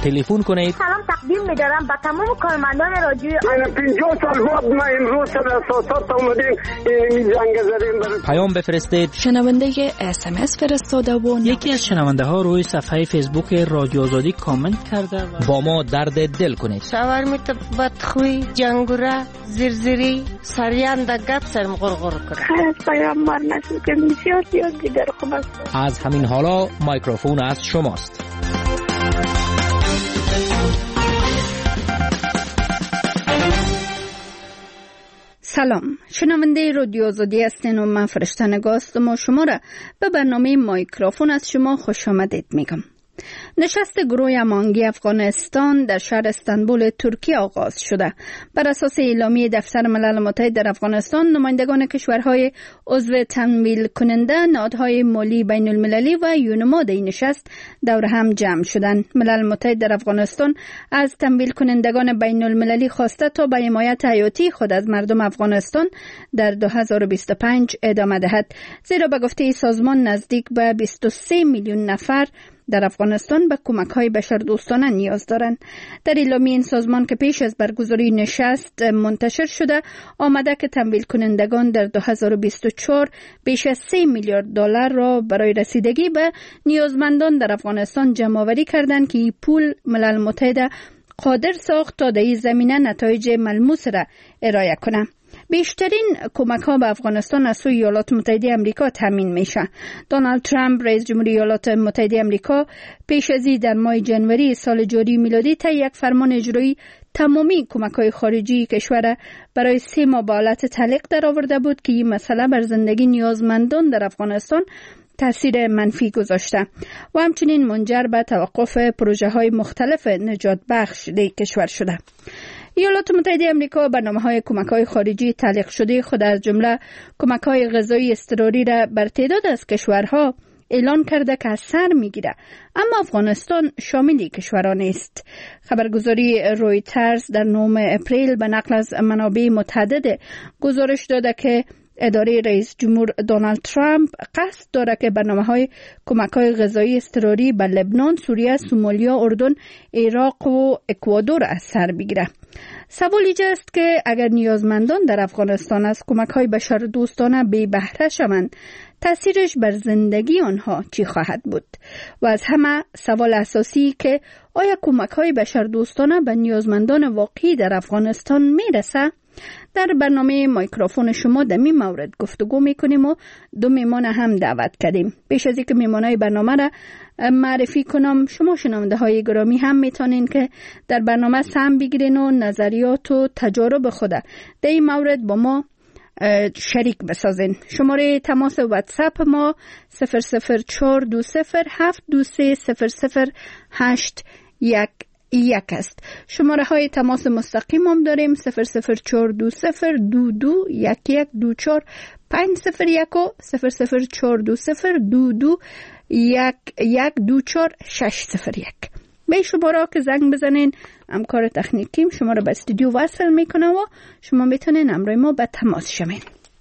تلفن کنید. سلام تقدیم می‌دارم به تمام کارمندان رادیو. 50 سال بعد ما امروز شده اساسات اومدیم این جنگ زدیم. پیام بفرستید. شنونده SMS فرستاده و یکی از شنونده ها روی صفحه فیسبوک رادیو آزادی کامنت کرده و با ما درد دل کنید. شاورمیت بدخوی جنگوره زرزری سریان دگت سرم غرغر کنه. از پیام مار نشد که بسیار دیگر خوب است. از همین حالا میکروفون از شماست. سلام، شنونده رادیو آزادی هستین و من فرشته نگاه هستم و شما را به برنامه میکروفون از شما خوش آمدید میگم. نشست گروه هماهنگی افغانستان در شهر استانبول ترکیه آغاز شده. بر اساس اعلامیه دفتر ملل متحد در افغانستان، نمایندگان کشورهای عضو تمویل کننده، نهادهای مالی بین المللی و یونما در این نشست دور هم جمع شدند. ملل متحد در افغانستان از تمویل کنندگان بین المللی خواسته تا به حمایت حیاتی خود از مردم افغانستان در 2025 ادامه دهد، زیرا به گفته سازمان نزدیک به 23 میلیون نفر در افغانستان به کمک‌های بشردوستانه نیاز دارند. در اعلامیه این سازمان که پیش از برگزاری نشست منتشر شده، آمده که تمویل کنندگان در 2024 بیش از 3 میلیارد دلار را برای رسیدگی به نیازمندان در افغانستان جمع‌آوری کردند که این پول ملل متحد قادر ساخت تا در این زمینه نتایج ملموس را ارائه کنه. بیشترین کمک ها به افغانستان از سوی ایالات متحده آمریکا تامین میشه. دونالد ترامپ رئیس جمهوری ایالات متحده آمریکا پیش از این در ماه جنوری سال جاری میلادی طی یک فرمان اجرایی تمامی کمک های خارجی کشور برای 3 ماه به حالت تعلیق در آورده بود که این مسئله بر زندگی نیازمندان در افغانستان تاثیر منفی گذاشته و همچنین منجر به توقف پروژه های مختلف نجات بخش در کشور شده. ایالات متحده آمریکا برنامه‌های کمک‌های خارجی تعلیق شده خود از جمله کمک‌های غذایی اضطراری را بر تعداد از کشورها اعلان کرده که از سر می‌گیره، اما افغانستان شامل کشوران است. خبرگزاری رویترز در 9 اپریل به نقل از منابع متعدد گزارش داده که اداره رئیس جمهور دونالد ترامپ قصد داره که برنامه‌های کمک‌های غذایی اضطراری به لبنان، سوریه، سومالیا، اردن، عراق و اکوادور از سر بگیره. سوال اینجاست که اگر نیازمندان در افغانستان از کمک‌های بشردوستانه بی بهره شوند، تأثیرش بر زندگی آنها چی خواهد بود؟ و از همه سوال اساسی که آیا کمک‌های بشردوستانه به نیازمندان واقعی در افغانستان میرسه؟ در برنامه میکروفون شما در این مورد گفتگو میکنیم و 2 میهمان هم دعوت کردیم. پیش از اینکه میهمانای برنامه را معرفی کنم، شما شنونده های گرامی هم میتونین که در برنامه سهم بگیرین و نظریات و تجارب خود در این مورد با ما شریک بسازین. شماره تماس واتساپ ما 00427200081 است. شماره های تماس مستقیم هم داریم 0042021124501 و 004202211240601. به شماره که زنگ بزنین همکار تکنیکیم شما را به استودیو وصل میکنه و شما میتونین همراه ما به تماس شوین.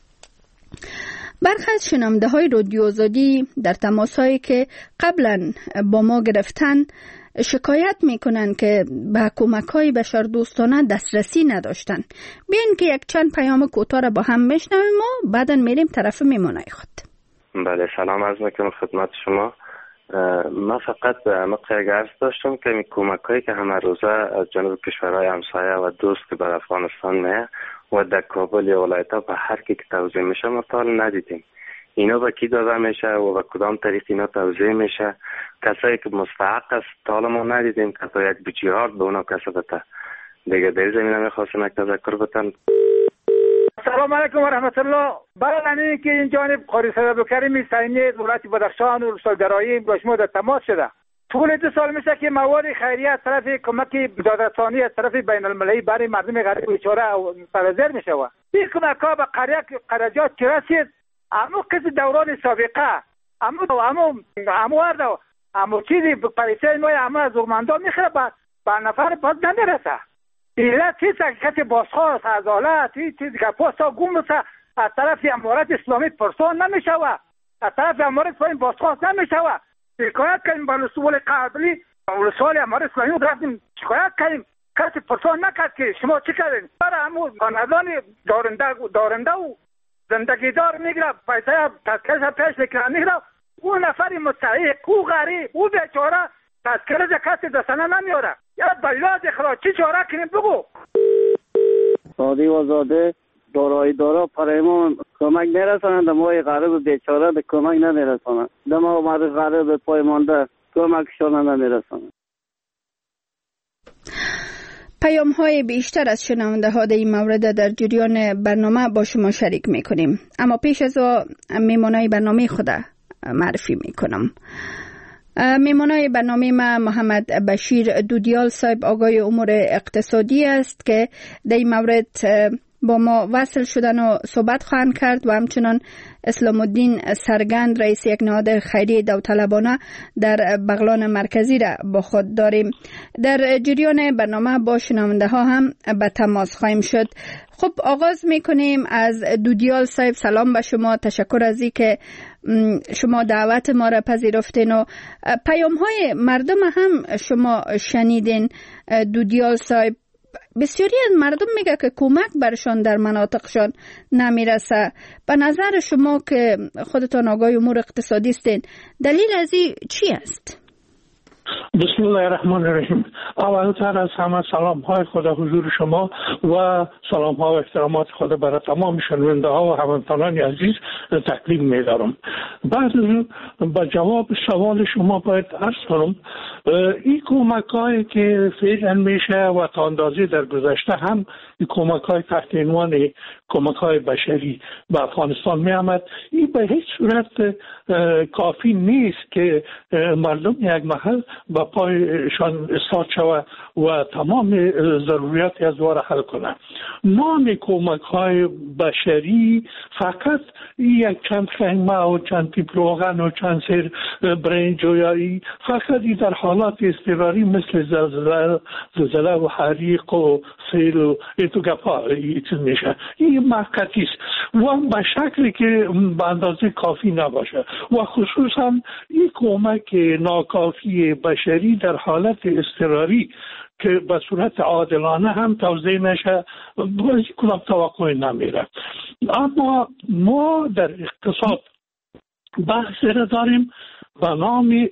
برخی از شنونده های رادیو آزادی در تماس هایی که قبلا با ما گرفتن شکایت میکنن که به کمک های بشردوستانه دسترسی نداشتن. بیاین که یک چند پیام کوتاه را با هم بشنویم و بعدا میریم طرف میمونای خود. بله، سلام عرض میکنم خدمت شما. من فقط به عمق یک عرض داشتم که این کمک هایی که همه روزه از جانب کشورهای همسایه و دوست که بر افغانستان میه و در کابل یا ولایت ها به هر کی که توزیع میشه ما تا ندیدیم. اینا به کی داده میشه و به کدام طریق اینا توزیع میشه؟ کسایی که مستحق است تا ما ندیدیم که تا یک بجیهات به اونا کسا بده. دیگه در زمینه میخواستم یک تذکر بتن. سلام علیکم و رحمت الله. برای که این جانب قاری صدر کریم سینی دولت بدخشان و رسالگرایی با شما در تماس شده. طول 2 سال میشه که مواد خیریه از طرف کمک بدادرسانی از طرف بین المللی برای مردم غریب بیچاره سرازیر میشه. این کمک ها به قریجات که رسید اما کسی دوران سابقه اما چیزی پریسه نوی اما از ارماندا میخواه به نفر باز نمیرسه. ایلت چیز کسی بازخواست از آلت چیزی که پاستا گم بسه از طرف امارت اسلامی پرسان نمیشوه، از طرف امارت اسلامی بازخواست نمیشوه. شکایت کنیم با رسول قبلی ولسوالی امار اسلامی رفتیم شکایت کردیم، کسی پرسان نکرد که شما چی کردین. برای همون خاندان دارنده و زندگی دار میگیره، پیسه تذکرش پیش میکنه میگیره. اون نفری مستحق، او غریب، او بیچاره تذکرش کسی دستانه نمیاره. یا بلاد خدا چی چاره کنیم بگو. سادی و زاده دارایی دارا پرایمون کمک نرسانند، ما غریب بیچاره به کمک نمیرسانند، ما مرد غریب پای مانده کمکشان نمیرسانند. پیام های بیشتر از شنونده ها در این مورد در جریان برنامه با شما شریک می کنیم، اما پیش از میمونای برنامه خود معرفی می کنم. میمونای برنامه ما محمد بشیر دودیال صاحب آقای امور اقتصادی است که در این مورد با ما وصل شدن و صحبت خواهند کرد و همچنان اسلام الدین سرگند رئیس یک نهاد خیریه داوطلبانه در بغلان مرکزی را با خود داریم. در جریان برنامه با شنونده ها هم به تماس خواهیم شد. خب آغاز میکنیم از دودیال صاحب. سلام به شما، تشکر از این که شما دعوت ما را پذیرفتین و پیام های مردم هم شما شنیدین. دودیال صاحب، بسیاری از مردم میگه که کمک برشان در مناطقشان نمیرسه. به نظر شما که خودتان آقای امور اقتصادی هستین، دلیل از این چی است؟ بسم الله الرحمن الرحیم. اولتر از همه سلام های خدا حضور شما و سلام ها و احترامات خدا برای تمام شنونده ها و هموطنان عزیز تقدیم می‌دارم. بعد با جواب سوال شما باید عرض کنم این کمک هایی که فعلا میشه و تا اندازه در گذشته هم این کمک های تحت عنوان کمک های بشری به افغانستان می آمد، این به هیچ صورت کافی نیست که مردم یک محل با پایشان استاد شود و تمام ضروریات از وار حل کنه. نام کمک های بشری فقط یک چند خیمه و چند تیپ روغن و چند سیر برنج و یا فقط در حالات اضطراری مثل زلزله و حریق و سیل و ایتو گپا چیز میشه. این موقتی است و به شکلی که به اندازه کافی نباشه و خصوصا این کمک ناکافی بشری در حالت اضطراری که به صورت عادلانه هم توزیع نشه بازی کنم توقع نمیره. اما ما در اقتصاد بحثی را داریم به نام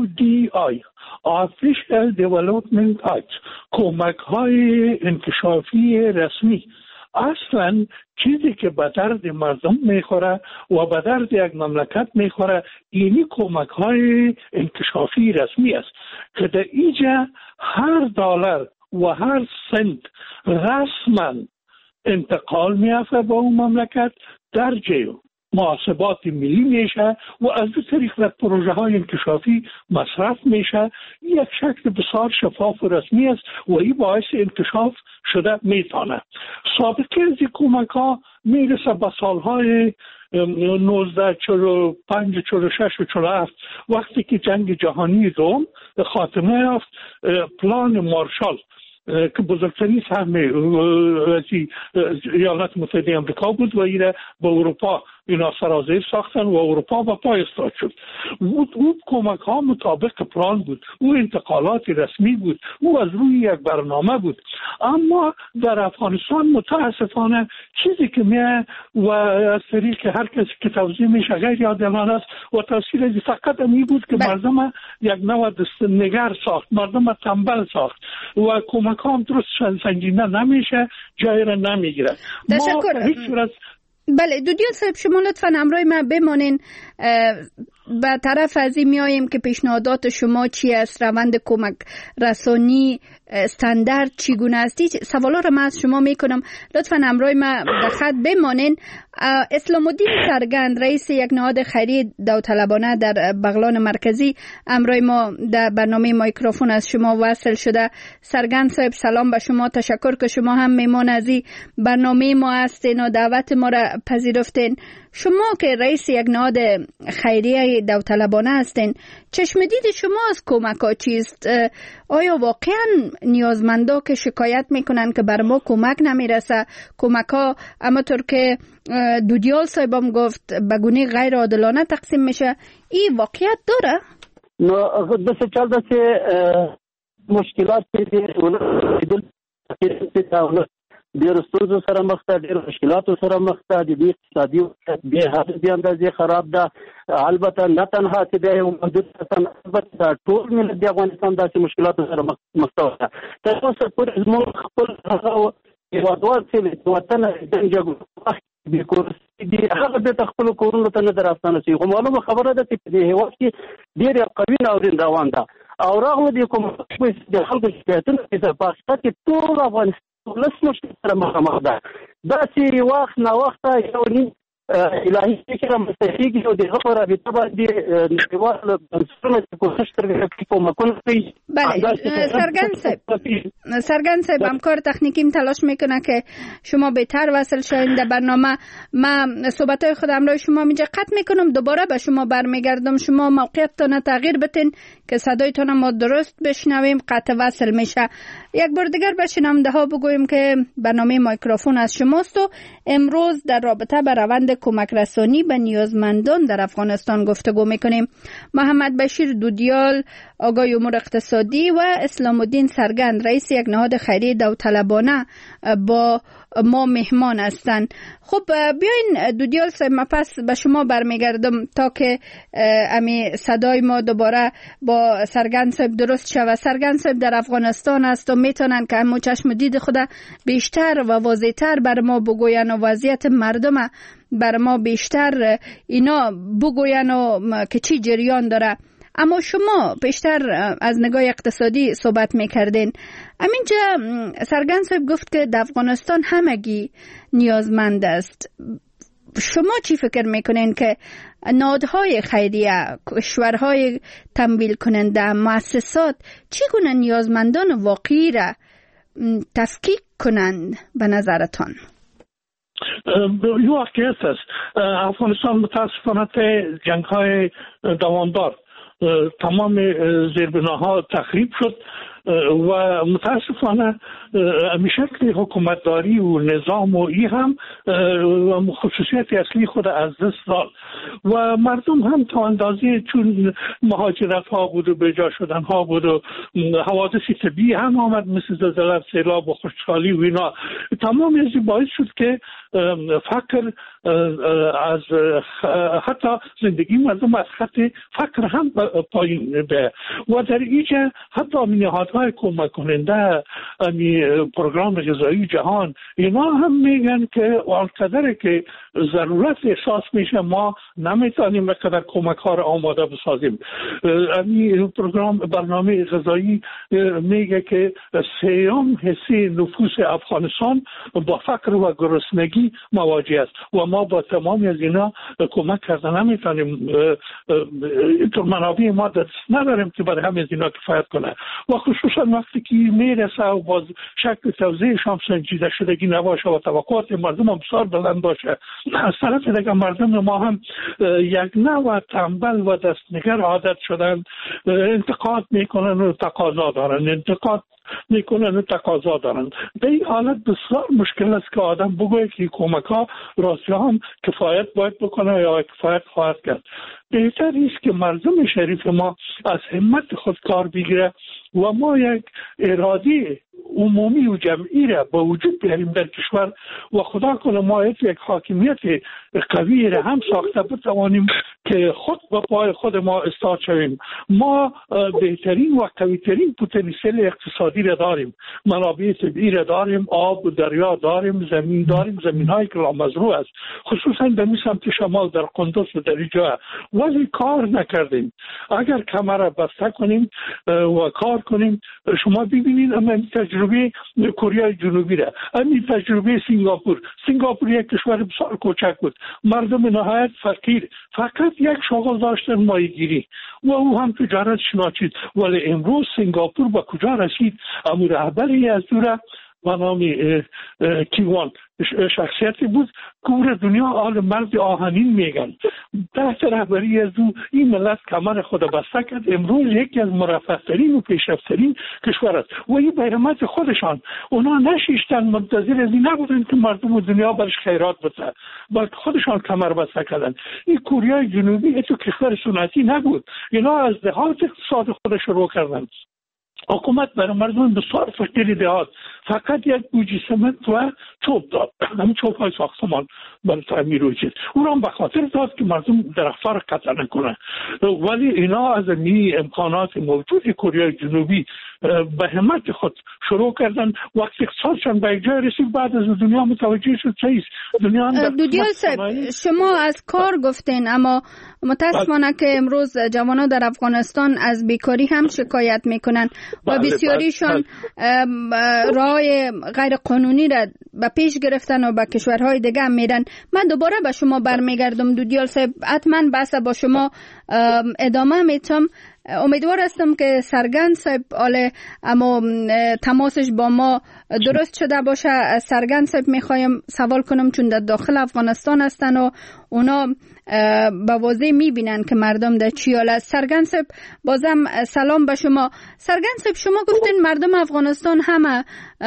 ODI Official Development Act، کمک های انکشافی رسمی. اصلا چیزی که به درد مردم میخوره و به درد یک مملکت میخوره اینی کمک های انکشافی رسمی است که در اینجا هر دلار و هر سنت رسما انتقال میافته با اون مملکت در جیب محاسبات ملی میشه و از این طریق در پروژه های انکشافی مصرف میشه. یک شکل بسیار شفاف و رسمی است و این باعث انکشاف شده میتونه. سابقه از این کمک ها میرسه به سالهای 1945 46 و 47 وقتی که جنگ جهانی دوم خاتمه یافت. پلان مارشال که بزرگترین سهم ایالات متحده آمریکا بود و ایره به اروپا اینا سرازیر ساختن و اروپا با پای استاد شد. او کمک ها مطابق پلان بود، او انتقالات رسمی بود، او از روی یک برنامه بود. اما در افغانستان متاسفانه چیزی که میه و از طریق هر کسی که توضیح میشه غیر عادلانه است و تاثیر از فقط می بود که مردم یک نوع نگر ساخت، مردم تنبل ساخت و کمک ها هم درست سنجیده نمیشه، جای را نمیگیره. تشکر. بله دودیال صاحب، شما لطفاً همراه من بمانین. به طرف از این میاییم که پیشنهادات شما چی است، روند کمک رسانی استاندارد چگونه است. سوالا را من از شما میکنم، لطفاً همراه من در خط بمانین. اسلام الدین سرگند رئیس یک نهاد خیریه داوطلبانه در بغلان مرکزی همراه ما در برنامه مایکروفون از شما وصل شده. سرگند صاحب سلام به شما، تشکر که شما هم میمان از این برنامه ما هستین و دعوت ما را پذیرفتین. شما که رئیس یک نهاد خیریه داوطلبانه هستین، چشم دید شما از کمک ها چیست؟ آیا واقعا نیازمندا که شکایت میکنن که بر ما کمک نمیرسه، کمک ها اما طور که دودیال صاحبم گفت به گونه غیر عادلانه تقسیم میشه، این واقعیت داره؟ نو د څه چل د مشکلات ډېر ستونزو سره مخ ته، ډېر مشکلاتو سره مخ ته، د دې اقتصادي بې حده اندازې خراب ده. البته نه تنها چې د یو محدود کسان، البته ټول ملت د افغانستان داسې مشکلاتو سره مخ ته. تر اوسه پورې زموږ خپل هغه هېوادوال چې وطن د جګړو د کورسي دي هغه د خپل کورونو ته نه راستانه شي. خو معلومه خبره ده چې د هېواد کې ډېر قوي ناورین روان ده او راغله د کوم د خلکو شکایتونه چې په حقیقت کې ټول افغانستان لس مشکل سره مخامخ ده. دا چې وخت نا وخت یو نیم الهي فکر مستحقیږي او د هغه رابطه باندې نړیوال بنسټونه چې کوشش کوي کومکونه کوي. بله سرگن صاحب همکار تکنیکیم تلاش میکنه که شما بهتر وصل شوین در برنامه. من صحبتهای خود همراه شما اینجا قطع میکنم، دوباره به شما برمیگردم. شما موقعیتتان تغییر بتین که صدایتان ما درست بشنویم، قطع وصل میشه. یک بار دیگر به شنونده ها بگویم که برنامه مایکروفون از شماست و امروز در رابطه به روند کمک رسانی به نیازمندان در افغانستان گفتگو میکنیم. محمد بشیر دودیال، آگاه امور اقتصادی، و اسلام الدین سرگند، رئیس یک نهاد خیریه داوطلبانه با ما مهمان هستند. خب بیاین دودیال صاحب، من پس به شما برمیگردم تا که امی صدای ما دوباره با سرگند صاحب درست شود. سرگند صاحب در افغانستان است و میتونن که همو چشم دید خود بیشتر و واضح‌تر بر ما بگوین و وضعیت مردم بر ما بیشتر اینا بگوین و که چی جریان داره. اما شما بیشتر از نگاه اقتصادی صحبت میکردین. همینجا سرگند صاحب گفت که در افغانستان همگی نیازمند است. شما چی فکر میکنین که نهادهای خیریه، کشورهای تمویل کننده، مؤسسات چگونه نیازمندان واقعی را تفکیک کنند به نظرتان؟ یو واقعیت است. افغانستان متاسفانه جنگ‌های دوامدار تمام زیربناها تخریب شد و متاسفانه شکل حکومتداری و نظام و ای هم خصوصیت اصلی خود از دست داد و مردم هم تا اندازه چون مهاجرت ها بود و بجا شدن ها بود و حوادث طبیعی هم آمد مثل زلزله، سیلاب و خشکسالی و اینا، تمام این باعث شد که فقر از حتی زندگی مردم از خط فقر هم پایین به و در اینجا حتی نهادهای کمک کننده، پروگرام غذایی جهان، اینا هم میگن که آنقدر که ضرورت احساس میشه ما نمیتونیم بقدر کمک ها را آماده بسازیم. پروگرام برنامه غذایی میگه که 3% نفوس افغانستان با فقر و گرسنگی مواجه است و ما با تمامی از اینا کمک کردن نمیتونیم. اینطور منابع ما دست نداریم که برای همه از اینا کفایت کنه و خصوصا وقتی که میرسه و باز شکل توزیعش هم سنجیده شدگی نباشه و توقعات مردم هم بسیار بلند باشه. از طرف دیگه مردم ما هم یک نوع تنبل و دستنگر عادت شدن، انتقاد میکنن و تقاضا دارن، انتقاد میکنن و تقاضا دارن. به این حالت بسیار مشکل است که آدم بگوید که کمک ها راستی هم کفایت باید بکنه یا کفایت خواهد کرد. بهتر است که مردم شریف ما از همت خود کار بگیره و ما یک اراده عمومی و جمعی را با وجود بیاریم در کشور و خدا کنه ما یک حاکمیت قوی را هم ساخته بتوانیم که خود با پای خود ما استاد شویم. ما بهترین و قویترین پتانسیل اقتصادی را داریم، منابع طبیعی را داریم، آب و دریا داریم، زمین داریم، زمین‌های که لامزروع است، خصوصا در سمت شمال در قندوز و در اینجا، ولی کار نکردیم. اگر کمر را بسته کنیم و کار کنیم، شما ببینید اما تجربه کره جنوبی را، همین تجربه سنگاپور یک کشور بسیار کوچک بود، مردم نهایت فقیر، فقط یک شغل داشتن ماهیگیری و او هم تجارت شناچید. ولی امروز سنگاپور با کجا رسید؟ امور رهبری از دور به نام کیوان شخصیتی بود که دنیا آل مرد آهنین میگن. تحت رهبری از او این ملت کمر خود بسته کرد. امروز یکی از مرفه‌ترین و پیشرفته‌ترین کشور است و این به رحمت خودشان. اونا نشیشتن، منتظر از این نبودن که مردم دنیا برش خیرات بده، بلکه خودشان کمر بسته کردن. این کره جنوبی تو کشور سنتی نبود، اینا از دهات اقتصاد خودش شروع کردن. حکومت برای مردم بسیار فقیر دهات فقط یک بوجی سمنت و چوب داد، همین چوب های ساختمان برای تعمیر و چیز. اون هم به خاطر داد که مردم درخت‌ها را قطع نکنه. ولی اینا از این امکانات موجود کره جنوبی به همت خود شروع کردن. وقتی اقتصادشان به یک جای رسید بعد از دنیا متوجه شد چیست دنیا. دودیال صاحب شما از کار گفتین، اما متاسفانه که امروز جوانان در افغانستان از بیکاری هم شکایت میکنن و بسیاریشان راه غیر قانونی را به پیش گرفتن و به کشورهای دیگه هم میرن. من دوباره به شما برمیگردم دودیال صاحب، حتما بحث با شما ادامه میتم. امیدوار هستم که سرگند صاحب اما تماسش با ما درست شده باشه. سرگند صاحب میخوایم سوال کنم چون در داخل افغانستان هستن و اونا به واضح میبینن که مردم در چی حال است. سرگند صاحب بازم سلام به شما. سرگند صاحب شما گفتین مردم افغانستان همه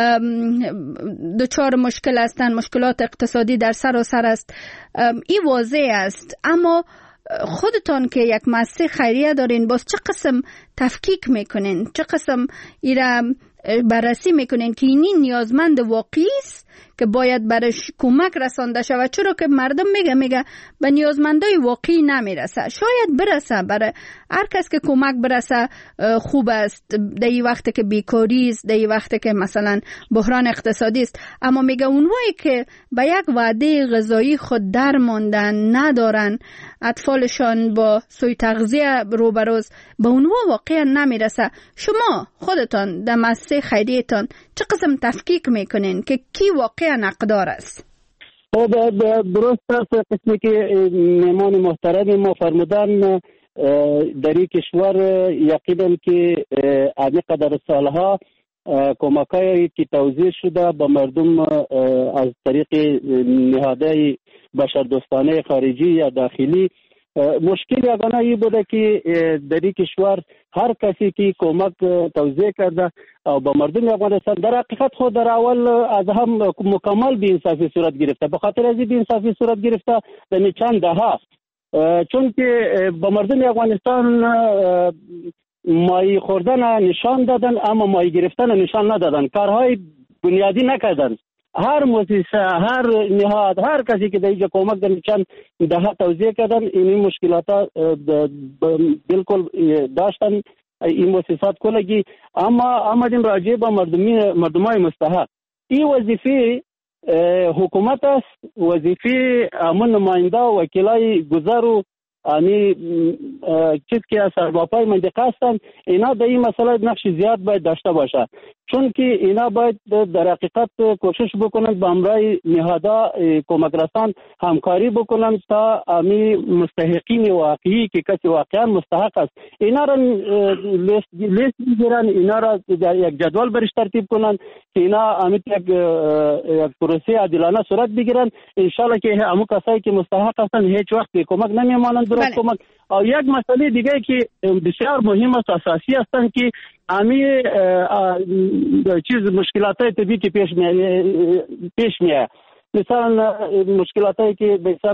دچار مشکل هستن، مشکلات اقتصادی در سراسر است، این واضح است، اما خودتان که یک مؤسسه خیریه دارین باز چه قسم تفکیک میکنین، چه قسم ایرا بررسی میکنین که اینی نیازمند واقعی است که باید برش کمک رسانده شود؟ چرا که مردم میگه به نیازمندای واقعی نمیرسه. شاید برسه، برای هر کس که کمک برسه خوب است در این وقت که بیکاری است، در این وقت که مثلا بحران اقتصادی است، اما میگه اونهایی که به یک وعده غذایی خود در ماندن، ندارن، اطفالشان با سوء تغذیه روبروز، به اونها واقعا نمیرسه. شما خودتان در مؤسسه خیریتان چه قسم تفکیک میکنین که کی واقعا حقدار است؟ درست است قسمی که مهمان محترم ما فرمودن. در این کشور یقینا که همین قدر سالها کمکایی که توزیع شده به مردم از طریق نهادهای بشردوستانه خارجی یا داخلی، مشکل یگانه ای بوده که در این کشور هر کسی که کمک توزیع کرده و به مردم افغانستان در حقیقت خود در اول از هم مکمل بی‌انصافی صورت گرفته. به خاطر از این بی‌انصافی صورت گرفته در چند دهه، چون که به مردم افغانستان مایی خوردن نشان دادن اما مایی گرفتن نشان ندادن، کارهای بنیادی نکردن. هر مؤسسه، هر نهاد، هر کسی که در اینجا کمک در چند دهه توزیع کردن، این مشکلات بالکل داشتن این مؤسسات کلگی. اما آمدیم راجع به مردمای مستحق. این وظیفه حکومت است، وظیفه همون نماینده و وکیلای گذر و چیز که از سرباپای منطقه هستند، اینا در این مسئله نقش زیاد باید داشته باشه، چون که اینا باید در حقیقت کوشش بکنند با همراه نهادها کمک رسان همکاری بکنند تا امی مستحقین واقعی که کسی واقعا مستحق است اینا را لیست بگیرن، اینا را در یک جدول برش ترتیب کنند که اینا امی یک پروسه عادلانه صورت بگیرن. انشالله که همون کسایی که مستحق هستند هیچ وقت به کمک نمیمانند درست کمک. و یک مسئله دیگه که بسیار مهم است، اساسی هستند که امی چیز مشکلاتای طبیعی که پیش میاد، مثلا مشکلاتایی که به حساب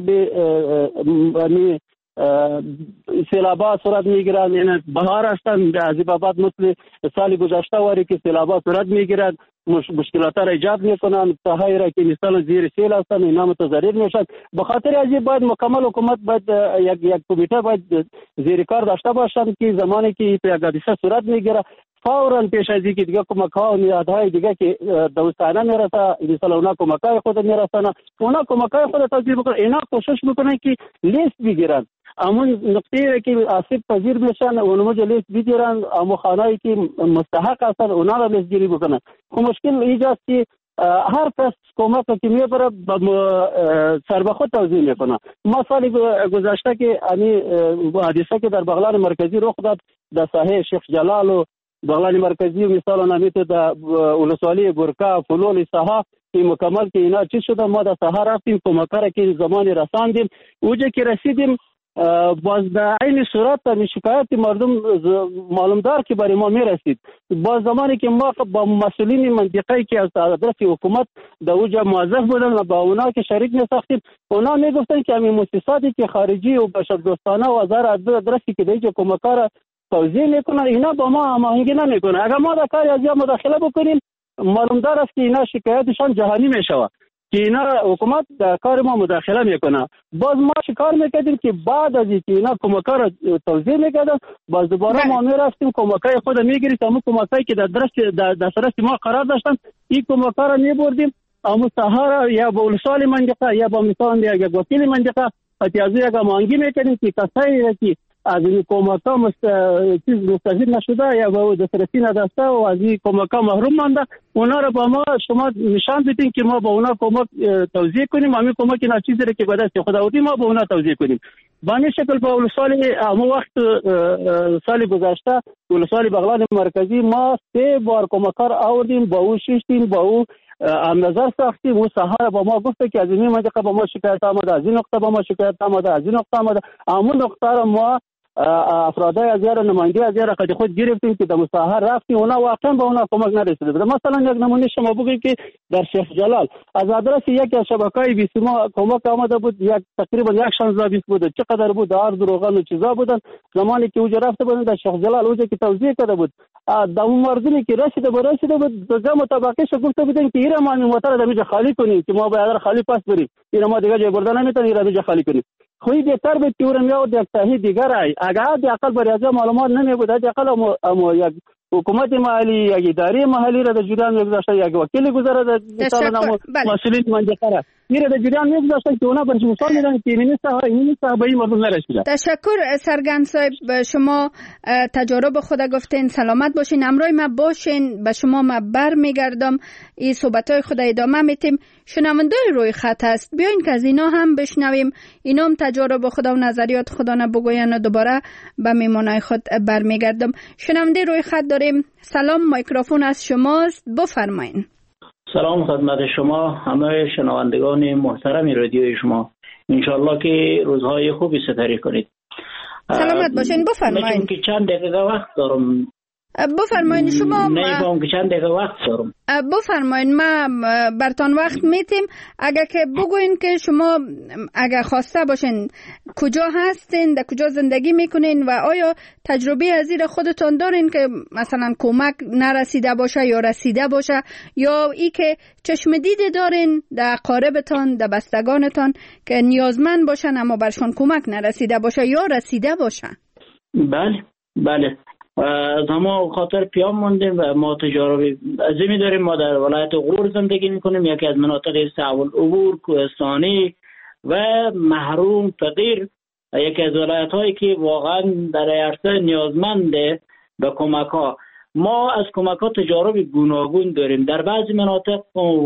سیلابا صورت میگیرند، یعنی بهار هستند از بعد مثل سال گذشته واری که سیلابا صورت میگیرند، مشکلات را ایجاد میکنند، ساحایی را که مثلا زیر سیل هستند اینا متضرر میشن. به خاطر از این باید مکمل حکومت باید یک کمیته باید زیر کار داشته باشند که زمانی که یک حادثه صورت میگیره فوراً پیش از اینکه دیگه کمک‌ها و نهادهای دیگه که دوستانه میرسه، مثلا اونا کمک‌های خود میرسن، اونا کمک‌های خود توزیع بکنن، اینا کوشش میکنن که لیست بگیرن همون نقطه‌ای که آسیب پذیر میشن اونمو لیست بگیرن، اما خانه‌ای که مستحق هستن اونا را لیست گیری بکنن. خب مشکل اینجاست که هر کس کمک که میبره سر به خود توزیع میکنه. ما سال گذشته که حادثه که در بغلان مرکزی رخ داد در ساحه شیخ جلال و بغلان مرکزی مثلا نمیته در ولسوالی گورکا فلول ساحه که مکمل که اینا چی شده ما در ساحه رفتیم کمکاره که زمانی رساندیم اوجه که رسیدیم باز در این صورت شکایت مردم معلومدار که برای ما میرسید باز زمانی که ما با مسئولین منطقه‌ای که از آدرس حکومت در اوجه موظف بودن و با اونا که شریک میساختیم اونا میگفتن که همین مؤسساتی که خارجی و بشردوستانه و هزار آدرسی که در اینجا کمکاره توزیع میکنن اینا با ما هماهنگی نمیکنه اگر ما در کاری از یا مداخله بکنیم معلومدار است که اینا شکایتشان جهانی میشود که اینا حکومت در کار ما مداخله میکنه باز ما شکار میکردیم که بعد از اینکه اینا کمک‌ها را توزیع میکردن باز دوباره ما میرفتیم کمک‌های خود میگیریم همون کمک‌هایی که در دسترس ما قرار داشتن این کمک‌ها را میبردیم همون ساحه یا با ولسوالی منطقه یا با مثلا یک وکیل منطقه اتیازی یک هماهنگی میکردیم که کسایی که از این کمک‌ها مستفید نشده یا به دسترسی نداشته و از این کمک‌ها محروم مانده اونا رو با ما شما نشان بدین که ما با اونا کمک توزیع کنیم همین کمک اینا چیزی رو که به دست خود آوردیم ما با اونا توزیع کنیم به این شکل با ولسوالی همون وقت سال گذشته ولسوالی بغلان مرکزی ما 3 بار کمک‌ها آوردیم با او شیشتیم با او هم نظر ساختیم او ساحه با ما گفته که از این منطقه با ما شکایت آمده از این نقطه با ما شکایت آمده از این نقطه آمده همون نقطه را ما افرادای از یار نماینده از یار خود خود گرفتیم که در مساحه رفتیم اونا واقعا با اونا کمک نرسیده بود مثلا یک نمونه شما بگید که در شیخ جلال از آدرس یکی از شبکه‌های بیسیما کمک آمده بود یک تقریبا 16 بود چقدر بود ارز روغن و چیزا بودن زمانی که اونجا رفته بودن در شیخ جلال اونجا که توزیع کرده بود در اون مردمی که رسیده بود در جمع طبقه‌اش گفته بودن که اینا ما موتر در خالی کنیم که ما باید خالی پاس بریم اینا ما دیگه جای بردن نمیتونیم اینا خالی کنیم خوی بهتر بود که اون میاد یک تحقیق دیگر ای اگر حداقل برای از معلومات نمیبود حداقل یک حکومت محلی یک اداره محلی را در جریان میگذاشت یک وکیل گذاره در مسئولین منطقه را میره در جریان میگذاشت که اونا برش مثال میدن که این صاحب این مردم نرسیده. تشکر سرگند صاحب شما تجارب خود گفتین سلامت باشین امروز ما باشین به شما ما برمیگردم این صحبتای خود ادامه میتیم شنوندای روی خط است بیاین که از اینا هم بشنویم اینا هم تجارب خود و نظریات خود بگوین و دوباره به میمونای خود برمیگردم. شنونده روی خط داریم. سلام میکروفون از شماست بفرمایین. سلام خدمت شما همه شنوندگان محترم رادیوی شما انشالله که روزهای خوبی سپری کنید. سلامت باشین بفرمایین. که چند دقیقه وقت دارم بفرمایین شما نمی‌فهم که چند دقیقه وقت دارم بفرمایین ما برتان وقت میتیم اگر که بگوین که شما اگر خواسته باشین کجا هستین در کجا زندگی میکنین و آیا تجربه از این خودتان دارین که مثلا کمک نرسیده باشه یا رسیده باشه یا ای که چشم دیده دارین در قاربتان در بستگانتان که نیازمند باشن اما برشون کمک نرسیده باشه یا رسیده باشه؟ بله از همه خاطر پیام موندیم و ما تجارب عظیمی داریم. ما در ولایت غور زندگی میکنیم یکی از مناطق صعب العبور کوهستانی و محروم فقیر یکی از ولایت هایی که واقعا در عرصه نیازمنده به کمک ها. ما از کمک ها تجارب گوناگون داریم. در بعضی مناطق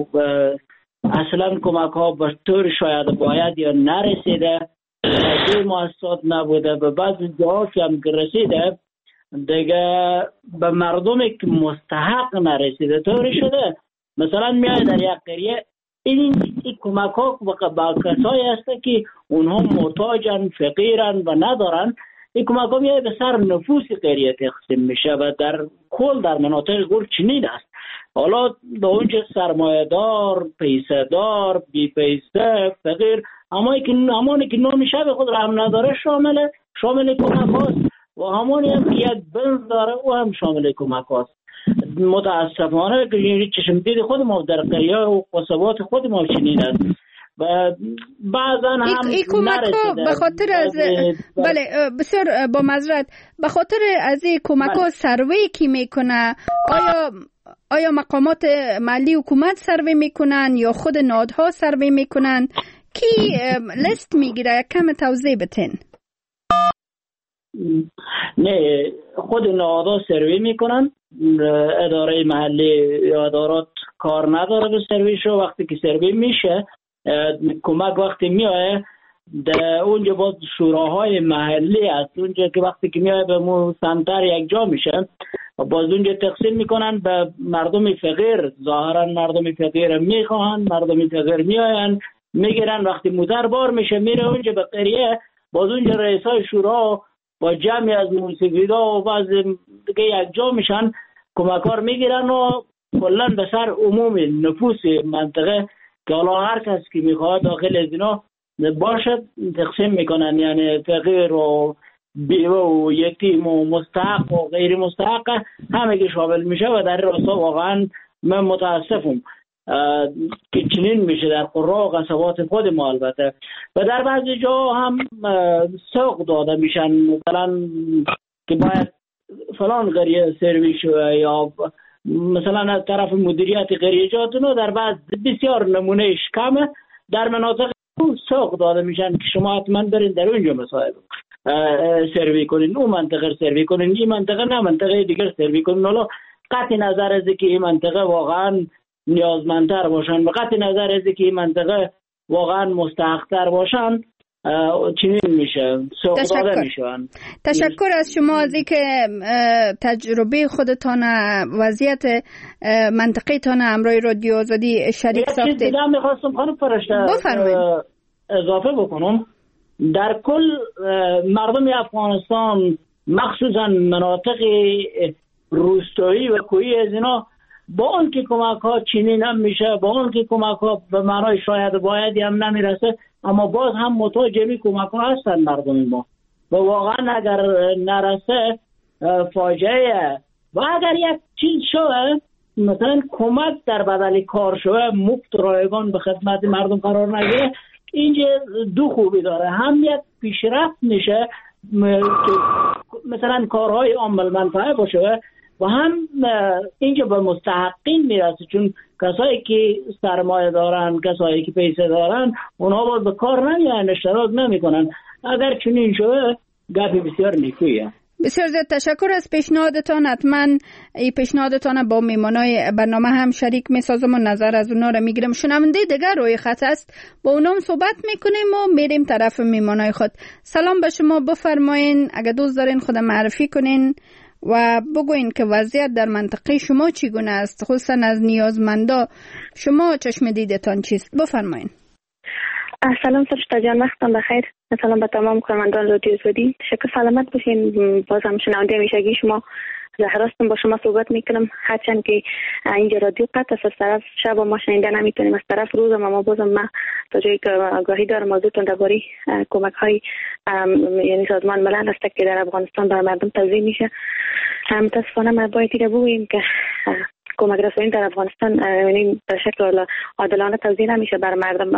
اصلا کمک ها به طور شاید باید یا نرسیده به مؤسسات نبوده به بعضی جاها که هم رسیده دیگه به مردمی که مستحق نرسیده طوری شده. مثلا میاد در یک قریه این کمک ها با کسایی هست که اونها محتاجن فقیرن و ندارن این کمک ها میاد به سر نفوس قریه تقسیم میشه و در کل در مناطق غور چنین است. حالا در اونجا سرمایه دار پیسه دار بی پیسه فقیر همانی که نام شب خود را هم نداره شامل کمک هاست و همانی هم که یک بنز داره او هم شامل کمک هاست. متاسفانه که چشم دید خود ما در قریه و قصبات خود ما چنین است و بعضا هم این کمک ها به خاطر از بله بسیار با معذرت به خاطر از این کمک ها سروی کی میکنه آیا مقامات محلی حکومت سروی میکنن یا خود نهادها سروی میکنن کی لیست میگیره کم توضیح بتین؟ نه خود نهادها سروی میکنن اداره محلی یا ادارات کار نداره به سرویش و وقتی که سروی میشه کمک وقتی میاد در اونجا باز شوراهای محلی هست اونجا که وقتی که میاد به مو سنتر یک جا میشه باز اونجا تقسیم میکنن به مردم فقیر. ظاهرا مردم فقیر میخوان، مردم فقیر میآین میگیرن، وقتی موتر بار میشه میره اونجا به قریه، باز اونجا رئیسای شورا با جمعی از موسیقیدا و بعض دیگه یک جا میشن کمکار میگیرن و کلا به سر عموم نفوس منطقه که حالا هر کس که میخواد داخل از اینا باشد تقسیم میکنن، یعنی فقیر و بیوه و یتیم و مستحق و غیر مستحق همه که شامل میشه و در راستا واقعا من متاسفم که چنین میشه در قرى و قصبات خود ما البته. و در بعضی جا هم سوق داده میشن، مثلا که باید فلان قریه سرویس شوه یا مثلا از طرف مدیریت قریجات در بعض بسیار نمونهش کمه در مناطق سوق داده میشن که شما حتما برین در اونجا مسائل سروی کنین، اون منطقه سروی کنین، این منطقه نه منطقه دیگر سروی کنین. حالا قطع نظر از که این منطقه واقعا نیازمندتر باشن و قطع نظر از که این منطقه واقعا مستحق‌تر باشن چنین میشه، سوق داده میشن. تشکر از شما از اینکه تجربه خودتان وضعیت منطقه تان امروی رادیو آزادی شریک ساختید. یک چیز دیگه میخواستم خانم فرشته اضافه بکنم. در کل مردم افغانستان مخصوصا مناطق روستایی و کوهی از اینا با اون که کمک ها چنین هم میشه، با اون که کمک ها به معنای شاید بایدی هم نمیرسه، اما باز هم محتاج جمعی کمک ها هستن مردم ما و واقعا اگر نرسه فاجعه. و اگر یک چیز شوه مثلا کمک در بدل کار شوه مفت رایگان به خدمت مردم قرار نگیره، اینجا دو خوبی داره. هم یک پیشرفت میشه که مثلا کارهای عامل منفعه باشه و هم اینجا به مستحقین میرسه، چون کسایی که سرمایه دارن، کسایی که پیسه دارن، اونها باید به کار نمیان، اشتراک نمیکنن. اگر چنین شده گپی بسیار نیکویه. بسیار زیاد تشکر از پیشنهادتان. حتما این پیشنهادتان با میمانای برنامه هم شریک میسازم و نظر از اونا رو میگیرم. شنونده دیگر روی خط است، با اونام صحبت میکنیم و میریم طرف میمانای خود. سلام به شما، بفرمایین اگه دوست دارین خود معرفی کنین و بگوین که وضعیت در منطقه شما چگونه است، خصوصا از نیازمندا شما چشم دیدتان چیست؟ بفرمایین. سلام فرشته جان، وقتم بخیر. سلام به تمام کارمندان رادیو آزادی. شکر سلامت باشین. باز هم شنونده میشگی شما زهرا هستم، با شما صحبت میکنم. هرچند که اینجا رادیو قطع است، از طرف شب ما شنیده نمیتونیم، از طرف روز ما بازم ما تا جایی که آگاهی دارم موضوعتون درباره کمک های یعنی سازمان ملل است که در افغانستان بر مردم توزیع میشه. متاسفانه ما باید دیگه بگوییم که کمک رسانی در افغانستان یعنی به شکل عادلانه توزیع نمیشه بر مردم.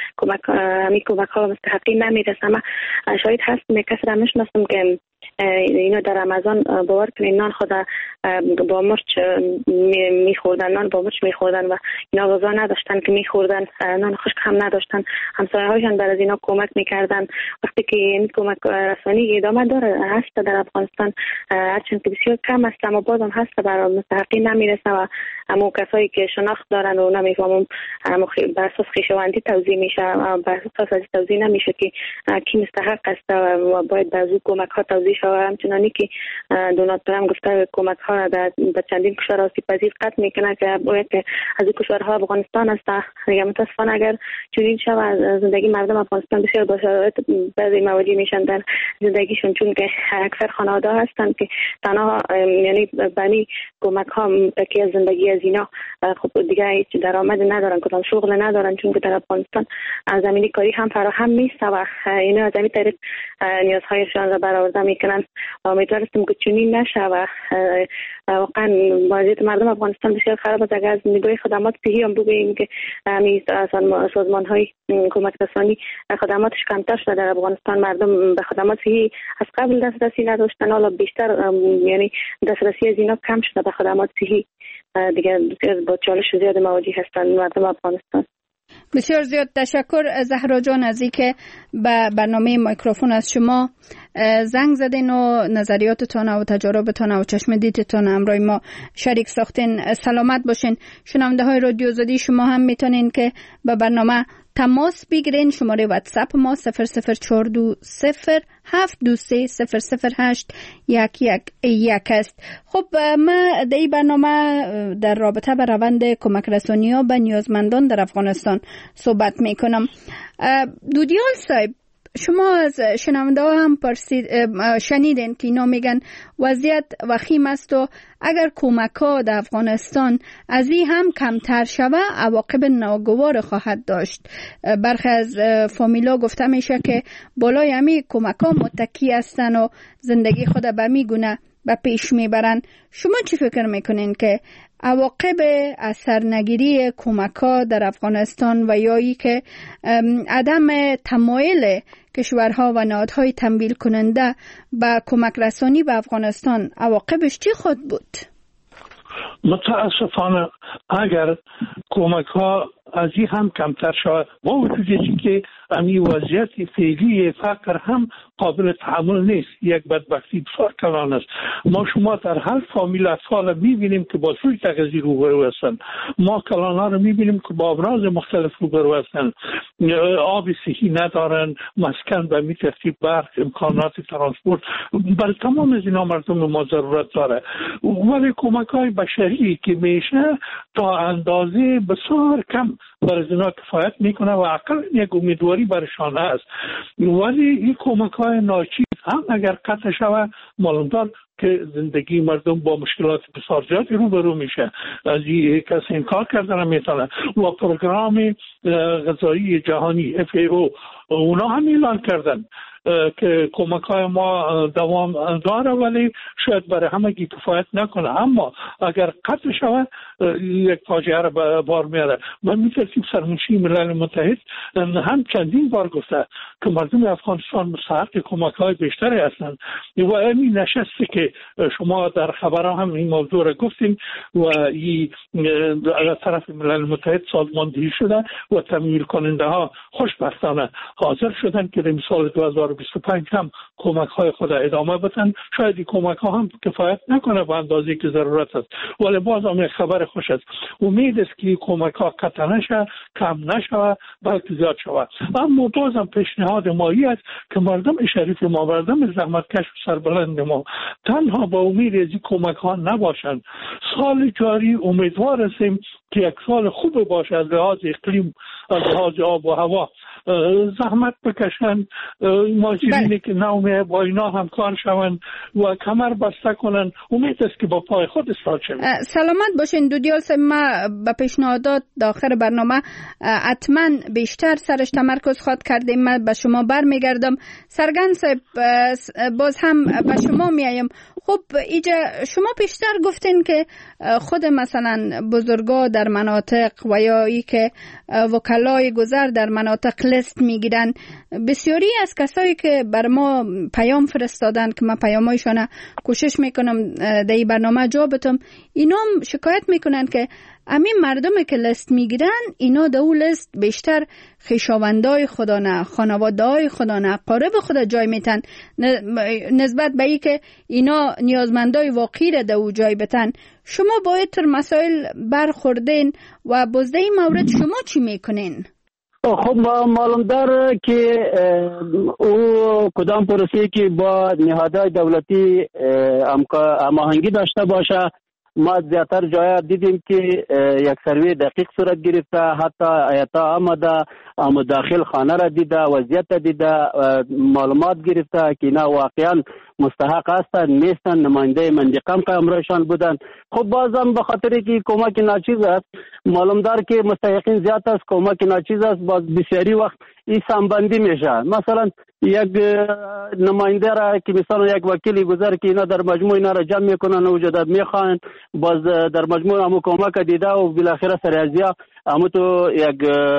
کمک ها مستحقین نمیرسه. اما شاید هست کسی را میشناسم که اینو در رمضان باور کنین نان خود با مرچ میخوردن، نان با مرچ میخوردن و اینا غذا نداشتن که میخوردن، نان خشک هم نداشتن. همسایه هاشون بر از اینا کمک میکردن. وقتی که این کمک رسانی ادامه داره هست در افغانستان، هرچند که بسیار کم است اما بازم هست بر مستحقین نمیرسه و همون کسایی که شناخت دارن و نمیفهمم بر اساس خویشاوندی توزیع میشه، بر اساس توزیع نمیشه که کی مستحق است و باید به از کمک ها توزیع شود. همچنانی که دونالد ترامپ گفته کمک ها در چندین کشور آسیب پذیر قطع میکنه که باید که از این کشورها افغانستان است. یا متاسفانه اگر چنین شود زندگی مردم افغانستان بسیار با شرایط بعضی مواجه میشن در زندگیشون، چون که اکثر خانواده هستند که تنها یعنی بنی کمک ها تکیه زندگی از اینا خب دیگه هیچ درآمد ندارن، کدام شغل ندارن، چون که در افغانستان زمینی کاری هم فراهم نیست و اینا از این طریق نیازهایشان را برآورده میکنن. امیدوارم که چنین نشه و واقعا وضعیت مردم افغانستان بسیار خراب است. اگر از نگاه خدمات صحی هم بگوییم که سازمان های کمک رسانی خدماتش کمتر شده در افغانستان، مردم به خدمات صحی از قبل دسترسی نداشتن، حالا بیشتر یعنی دسترسی از اینا کم شده به خدمات صحی، دیگه با چالش زیاد مواجه هستند مردم افغانستان. بسیار زیاد تشکر زهرا جان از اینکه به برنامه میکروفون از شما زنگ زدین و نظریاتتان و تجاربتان و چشم دیدتان همراه ما شریک ساختین. سلامت باشین. شنونده های رادیو آزادی شما هم میتونین که به برنامه تماس بگیرین. شماره واتساپ ما 0042723008111 است. خب ما در این برنامه در رابطه به روند کمک رسانی ها به نیازمندان در افغانستان صحبت میکنم. دودیال صاحب، شما از شنونده ها هم شنیدین که اینا میگن وضعیت وخیم است و اگر کمک ها در افغانستان از این هم کمتر شوه عواقب ناگوار خواهد داشت. برخی از فامیلا گفته میشه که بالای همی کمک ها متکی هستن و زندگی خود به میگونه به پیش میبرن. شما چی فکر میکنین که عواقب اثرنگیری کمک‌ها در افغانستان و یا ای که عدم تمایل کشورها و نهادهای تمویل کننده به کمک رسانی به افغانستان عواقبش چی خود بود؟ متاسفانه اگر کمک‌ها از این هم کمتر شود با وجودی که امی وضعیت فعلی فقر هم قابل تحمل نیست، یک بدبختی بسیار کلان است. ما شما در هر فامیل اطفال میبینیم که با سوی تغذیه روبرو هستند. ما کلان ها رو میبینیم که با امراض مختلف روبرو هستند، آب صحی ندارن، مسکن به می ترتیب، برق، امکانات ترانسپورت. بر تمام از اینا مردم ما ضرورت داره، ولی کمک های بشری که میشه تا اندازه بسیار کم برای اینا کفایت میکنه و اقل یک امیدواری برشان هست. ولی این کمک های ناچیز هم اگر قطع شود معلوم دار که زندگی مردم با مشکلات بسیار زیادی روبرو میشه. از این کسی انکار کردن نمیتونه. و پروگرام غذایی جهانی FAO اونا هم اعلان کردن که کمک های ما دوام داره ولی شاید برای همگی کفایت نکنه، اما اگر قطع شود یک فاجعه را به بار میاره. و می ترتیب سرمنشی ملل متحد هم چندین بار گفته که مردم افغانستان مستحق کمک های بیشتری هستند و این نشستی که شما در خبرها هم این موضوع را گفتیم و این از طرف ملل متحد سازماندهی شده و تمویل کننده ها خوشبختانه حاضر شدن که در سال 2025 هم کمک های خود ادامه بدن. شاید این کمک ها هم کفایت نکنه به اندازه که ضرورت است، ولی باز هم خبر خوش است. امید است که کمک ها قطع نشه، کم نشه، بلکه زیاد شود. اما باز هم پیشنهاد مایی است که مردم شریف ما، مردم زحمتکش و سربلند ما تنها با امید از این کمک ها نباشند. سال جاری امیدوار هستیم که یک سال خوب باشه از لحاظ اقلیم، از لحاظ آب و هوا. زحمت بکشن، ماجرینی که نومه با اینا همکار شون و کمر بسته کنن. امید است که با پای خود استاد شوید. سلامت باشین دودیال صاحب. ما به پیشنهادات داخل برنامه حتما بیشتر سرش تمرکز خواد کردیم. من به شما برمیگردم. سرگن صاحب باز هم به شما میایم. خب ایجا شما پیشتر گفتین که خود مثلا بزرگا در مناطق و یا ای که وکلای گذر در مناطق لیست میگیرن. بسیاری از کسایی که بر ما پیام فرستادن که من پیامایشان کوشش میکنم در این برنامه جواب بدم، اینا شکایت میکنن که همین مردمی که لیست میگیرن اینا در اون لیست بیشتر خویشاوندای خدا نه، خانواده‌های خدا نه، قارب خدا جای میتن نسبت به ای که اینا نیازمندای واقعی را در اون جای بتن. شما باید تر مسائل برخوردین و بازده این مورد شما چی میکنین؟ خب معلوم داره که او کدام پروسه که با نهادهای دولتی هماهنگی داشته باشه. ما زیادتر جایا دیدیم که یک سروی دقیق صورت گرفته، حتی ایتا آمده داخل خانه را دیده، وضعیت را دیده، معلومات گرفته که اینا واقعا مستحق هستند، نیستن، نماینده منطقه که امرایشان بودن. خب بازم به خاطر که کمک ناچیز است، معلوم دار که مستحقین زیاد است، کمک ناچیز است، باز بسیاری وقت این سمبندی میشه. مثلا یک نماینده را که مثلا یک وکیلی گذر که اینا در مجموع اینا را جمع میکنن و جدا میخوان، باز در مجموع همو کمک دیده و بالاخره سریازیا همو تو یک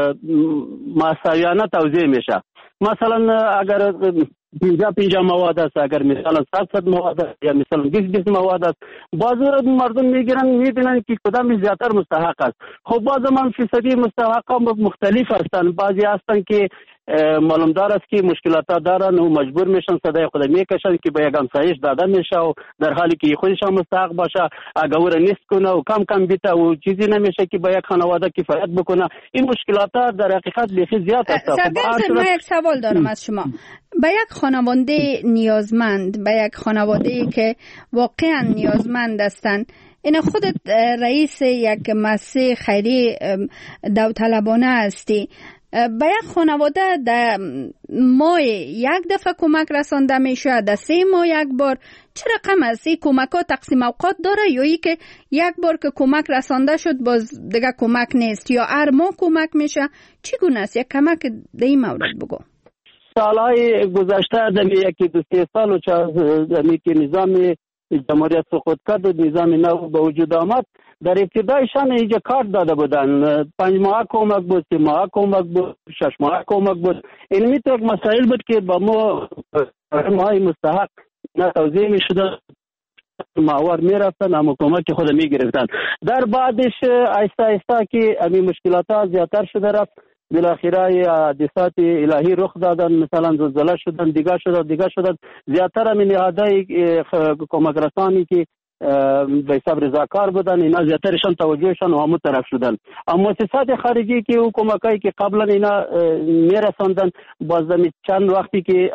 مساویانه توزیع میشه. مثلا اگر 50 مواد است، اگر مثلا 700 مواد است یا مثلا 20 مواد است، بعضی مردم میگیرن میبینن که کدام زیاتر مستحق است. خب بعضی من فیصدی مستحقا مختلف هستند. بعضی هستن که معلومدار است که مشکلات دارن و مجبور میشن صدای خود میکشن که به یک همسایش داده میشه و در حالی که خودش هم مستحق باشه اگر او را نیست کنه و کم بیته و چیزی نمیشه که به یک خانواده کفایت بکنه. این مشکلات در حقیقت بیخی زیاد است. من یک سوال دارم از شما. به یک خانواده نیازمند، به یک خانواده که واقعا نیازمند هستند، این خودت رئیس یک مؤسسه خیری داوطلبانه هستی، به یک خانواده در ماه یک دفعه کمک رسانده میشه، در 3 ماه یک بار، چه رقم است؟ این کمک ها تقسیم اوقات داره یا ای که یک بار که کمک رسانده شد باز دیگه کمک نیست، یا هر ماه کمک میشه؟ چگونه است؟ یک کمک در این مورد بگو. سالهای گذشته در یکی 2-3 سال و که نظام جمهوریت سقوط کرد و نظام نو به وجود آمد، در ابتدایشان اینجا کارت داده بودن، 5 ماه کمک بود، 3 ماه کمک بود، 6 ماه کمک بود. این میتو یک مسائل بود که با ما مستحق نه توضیح می شده، ماور می رفتن اما کمک خود می گرفتن. در بعدش آیسته که امی مشکلات ها زیادتر شده رفت، بالاخره حادثات الهی رخ دادن، مثلا زلزله شدن، دیگه شدن. زیادتر امی نهادهای کمک رسانی که به حساب رضاکار بودن اینا زیادترشان توجهشان و همون طرف شدن. اما مؤسسات خارجی که او کمکایی که قبلا اینا میرساندن باز چند وقتی که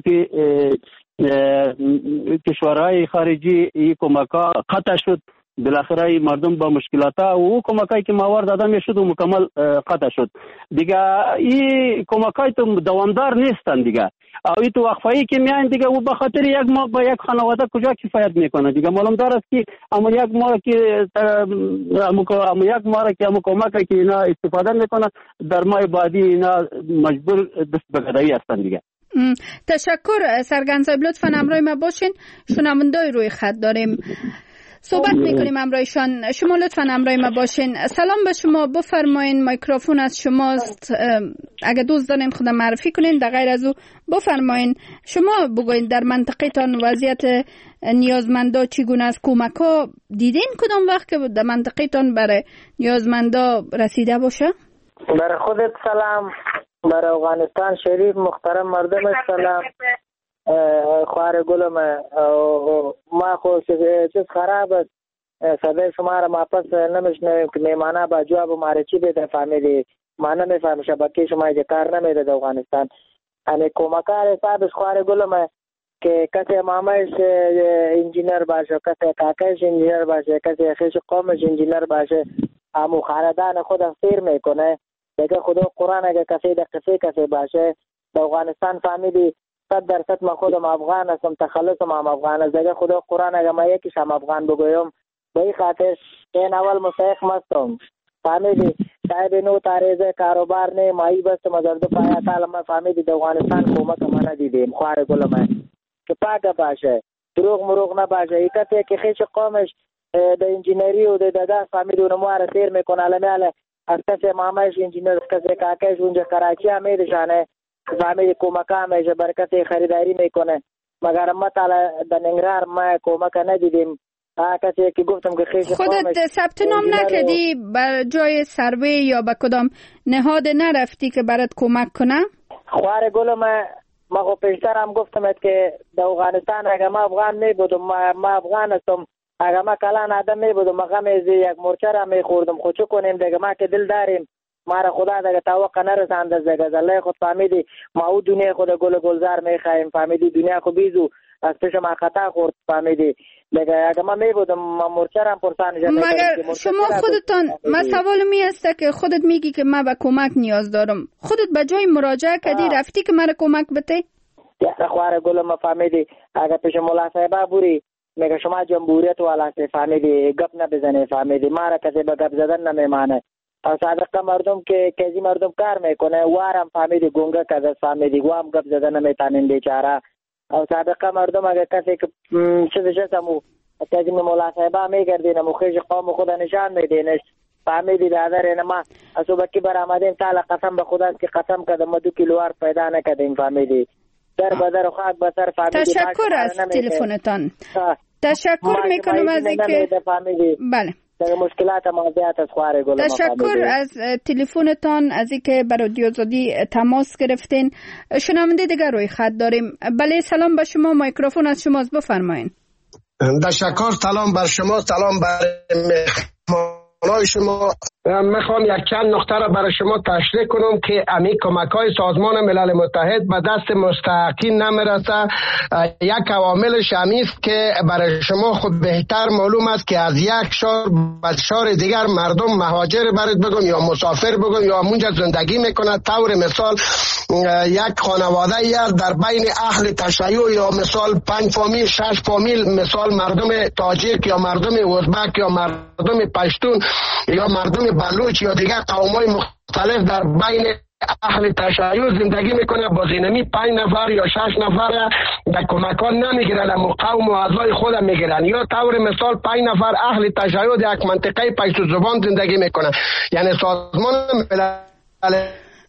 کشورهای خارجی این کمکا قطع شد، بالاخره مردم با مشکلات و او کمکایی که ماور داده میشد و مکمل قطع شد دیگه. این کمکای تو دوامدار نیستن دیگه، او این تو وقفه‌ای که میان دیگه او به خاطر یک ماه با یک خانواده کجا کفایت میکنه دیگه. معلوم دار است که اما یک ماه که کمک که اینا استفاده میکنه در ماه بعدی اینا مجبور دست به گدایی هستن دیگه. تشکر سرگرم صاحب، لطفاً همراه ما باشین. شنوندای روی خط داریم، صحبت میکنیم همراهشان. شما لطفاً همراه ما باشین. سلام به شما، بفرمایین، میکروفون از شماست. اگه دوست دارین خودم معرفی کنین، در غیر از او بفرمایین. شما بگوین در منطقه تان وضعیت نیازمندا چگونه است؟ کمک ها دیدین کدام وقت که در منطقه تان برای نیازمندا رسیده باشه؟ برای خودت سلام، برای افغانستان شریف محترم مردم سلام. خواهر گلم ما خو چیز خراب است، صدای شما را ما پس نمیشنویم که میمانه با جواب ما چی بده فهمیدی؟ ما نمیفهم شبکه شما اینجا کار نمیده در افغانستان. یعنی کمکار حسابش خواهر گلم که کسی مامایش انجینر باشه، کسی کاکایش انجینر باشه، کسی خیش قومش انجینر باشه، همو خاندان خود سیر میکنه دیگه. خدا قرآن اگه کسی باشه در افغانستان فهمیدی 100% ما خودم افغان هستم، تخلصم هم افغان است دیگه. خدا قرآن اگه ما یکیش هم افغان بگویم به این خاطر این اول مستحق مستم فهمیدی. صاحب نو تاریزه کاروبار نه مایی بست مزرد پایا تعالی ما فهمیدی در افغانستان کمک ما ندیدیم. خواهر گلم که پاک باشه، دروغ نباشه. این کسی که خیش قومش د انجینری و د دادا فهمیدی اونمو را سیر میکنه علمه از کسی مامایش انجینر، کسی کاکایش اونجا کراچی همیدشانه فهمیدی کمکه همیشه برکت خریداری میکنه. مگر ما تعالی در ننگرهار ما کمک ندیدیم. کسی که گفتم که خیش خودت ثبت نام نکردی بر جای سروی یا به کدام نهاد نرفتی که برات کمک کنه؟ خوار گلم ما خو پیشتر هم گفتم که در افغانستان اگه ما افغان میبودم، ما افغان هستم، اگه ما کلان آدم میبودم ما غمیزی یک مرچه را میخوردم. خود چو کنیم دیگه، ما که دل داریم، ما را خدا دیگه توقع نرسانده دیگه. الله خود فهمیدی ما او دنیا خود گلزار میخوایم فهمیدی، دنیا خو بیزو از پیش ما خطا خورد فهمیدی دیگه. اگه ما میبودم ما مرچه را پرسان جا مگر شما خودتان ما سوال می هسته که خودت میگی که ما به کمک نیاز دارم، خودت به جای مراجعه کردی رفتی که مرا کمک بده؟ یا خوار گلم ما فهمیدی اگه پیش مولا صاحبه بوری میگه شما جمهوریت والا سے فهمیدی گپ نبزنه فهمیدی، ما را کسی به گپ زدن نمیمانه. او صادقه مردم که کسی مردم کار میکنه وارم فهمیدی گونگه کده فهمیدی وام گپ زدن نمیتانین بیچاره. او صادقه مردم اگه کسی که چیزش هستمو کسی مولا صاحبه میگردین مخیش قوم خود نشان میدینش فهمیدی دادر ما اصوبکی برآمدیم تعالی قسم به خدا که قسم کده مدو کیلوار پیدا نکدیم فهمیدی. در بدر خاک بسر فهمیدی. تشکر از تلفنتان. تشکر میکنم از اینکه بله در مشکلات مواضعات از خواهر گل. تشکر از تلفنتان، از اینکه برای رادیو آزادی تماس گرفتین. شنونده دیگر روی خط داریم. بله سلام به شما، میکروفون از شماست، بفرمایید. تشکر، سلام بر شما، سلام بر مهمانای شما. میخوام یک چند نکته را برای شما تشریح کنم که امی کمک‌های سازمان ملل متحد به دست مستحقین نمیرسه. یک عواملش است که برای شما خود بهتر معلوم است که از یک شهر به شهر دیگر مردم مهاجر برید بگم یا مسافر بگم یا اونجا زندگی میکنه. طور مثال یک خانواده است در بین اهل تشیع یا مثال 5 فامیل 6 فامیل، مثال مردم تاجیک یا مردم ازبک یا مردم پشتون یا مردم بلوچ یا دیگر قوم‌های مختلف در بین اهل تشیع زندگی میکنه. با زینمی 5 نفر یا 6 نفر در کمکان نمیگیرن، اما قوم و اعضای خود میگیرن. یا طور مثال 5 نفر اهل تشیع در یک منطقه پشتو زبان زندگی میکنه. یعنی سازمان ملل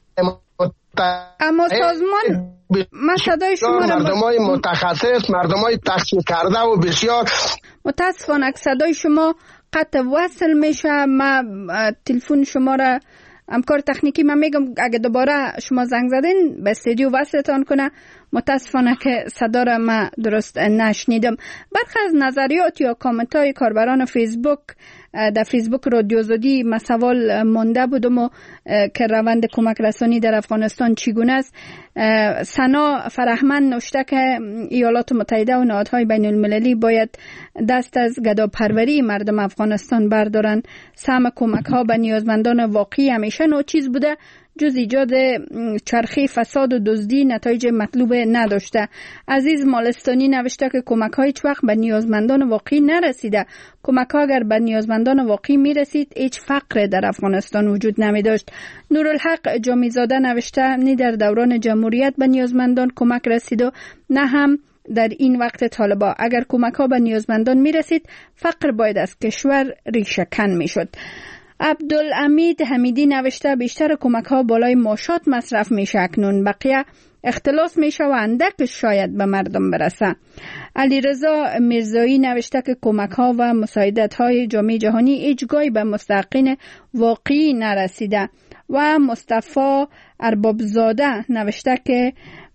اما سازمان من صدای شما را مردمای متخصص، مردمای تحصیل کرده و بسیار متاسفانه صدای شما قطع وصل میشه. ما تلفن شما را همکار تکنیکی من میگم اگه دوباره شما زنگ زدین به استودیو وصلتان کنه. متاسفانه که صدا را ما درست نشنیدم. برخی از نظریات یا کامنت های کاربران فیسبوک در فیسبوک رادیو آزادی ما سوال مانده بودم و که روند کمک رسانی در افغانستان چگونه است. سنا فرهمند نوشته که ایالات متحده و نهادهای بین المللی باید دست از گداپروری مردم افغانستان بردارن. سهم کمک ها به نیازمندان واقعی همیشه ناچیز بوده، جز ایجاد چرخه فساد و دزدی نتایج مطلوب نداشته. عزیز مالستانی نوشته که کمک ها هیچ وقت به نیازمندان واقعی نرسیده. کمک ها اگر به نیازمندان واقعی میرسید هیچ فقر در افغانستان وجود نمی داشت. نورالحق جامیزاده نوشته نه در دوران جمهوریت به نیازمندان کمک رسید و نه هم در این وقت طالبا. اگر کمک ها به نیازمندان می رسید فقر باید از کشور ریشه کن می شد. عبدالحمید حمیدی نوشته بیشتر کمک ها بالای ماشات مصرف میشه اکنون، بقیه اختلاس میشه و اندک شاید به مردم برسه. علیرضا میرزایی نوشته که کمک ها و مساعدت های جامعه جهانی هیچگاهی به مستحقین واقعی نرسیده. و مصطفی اربابزاده نوشته که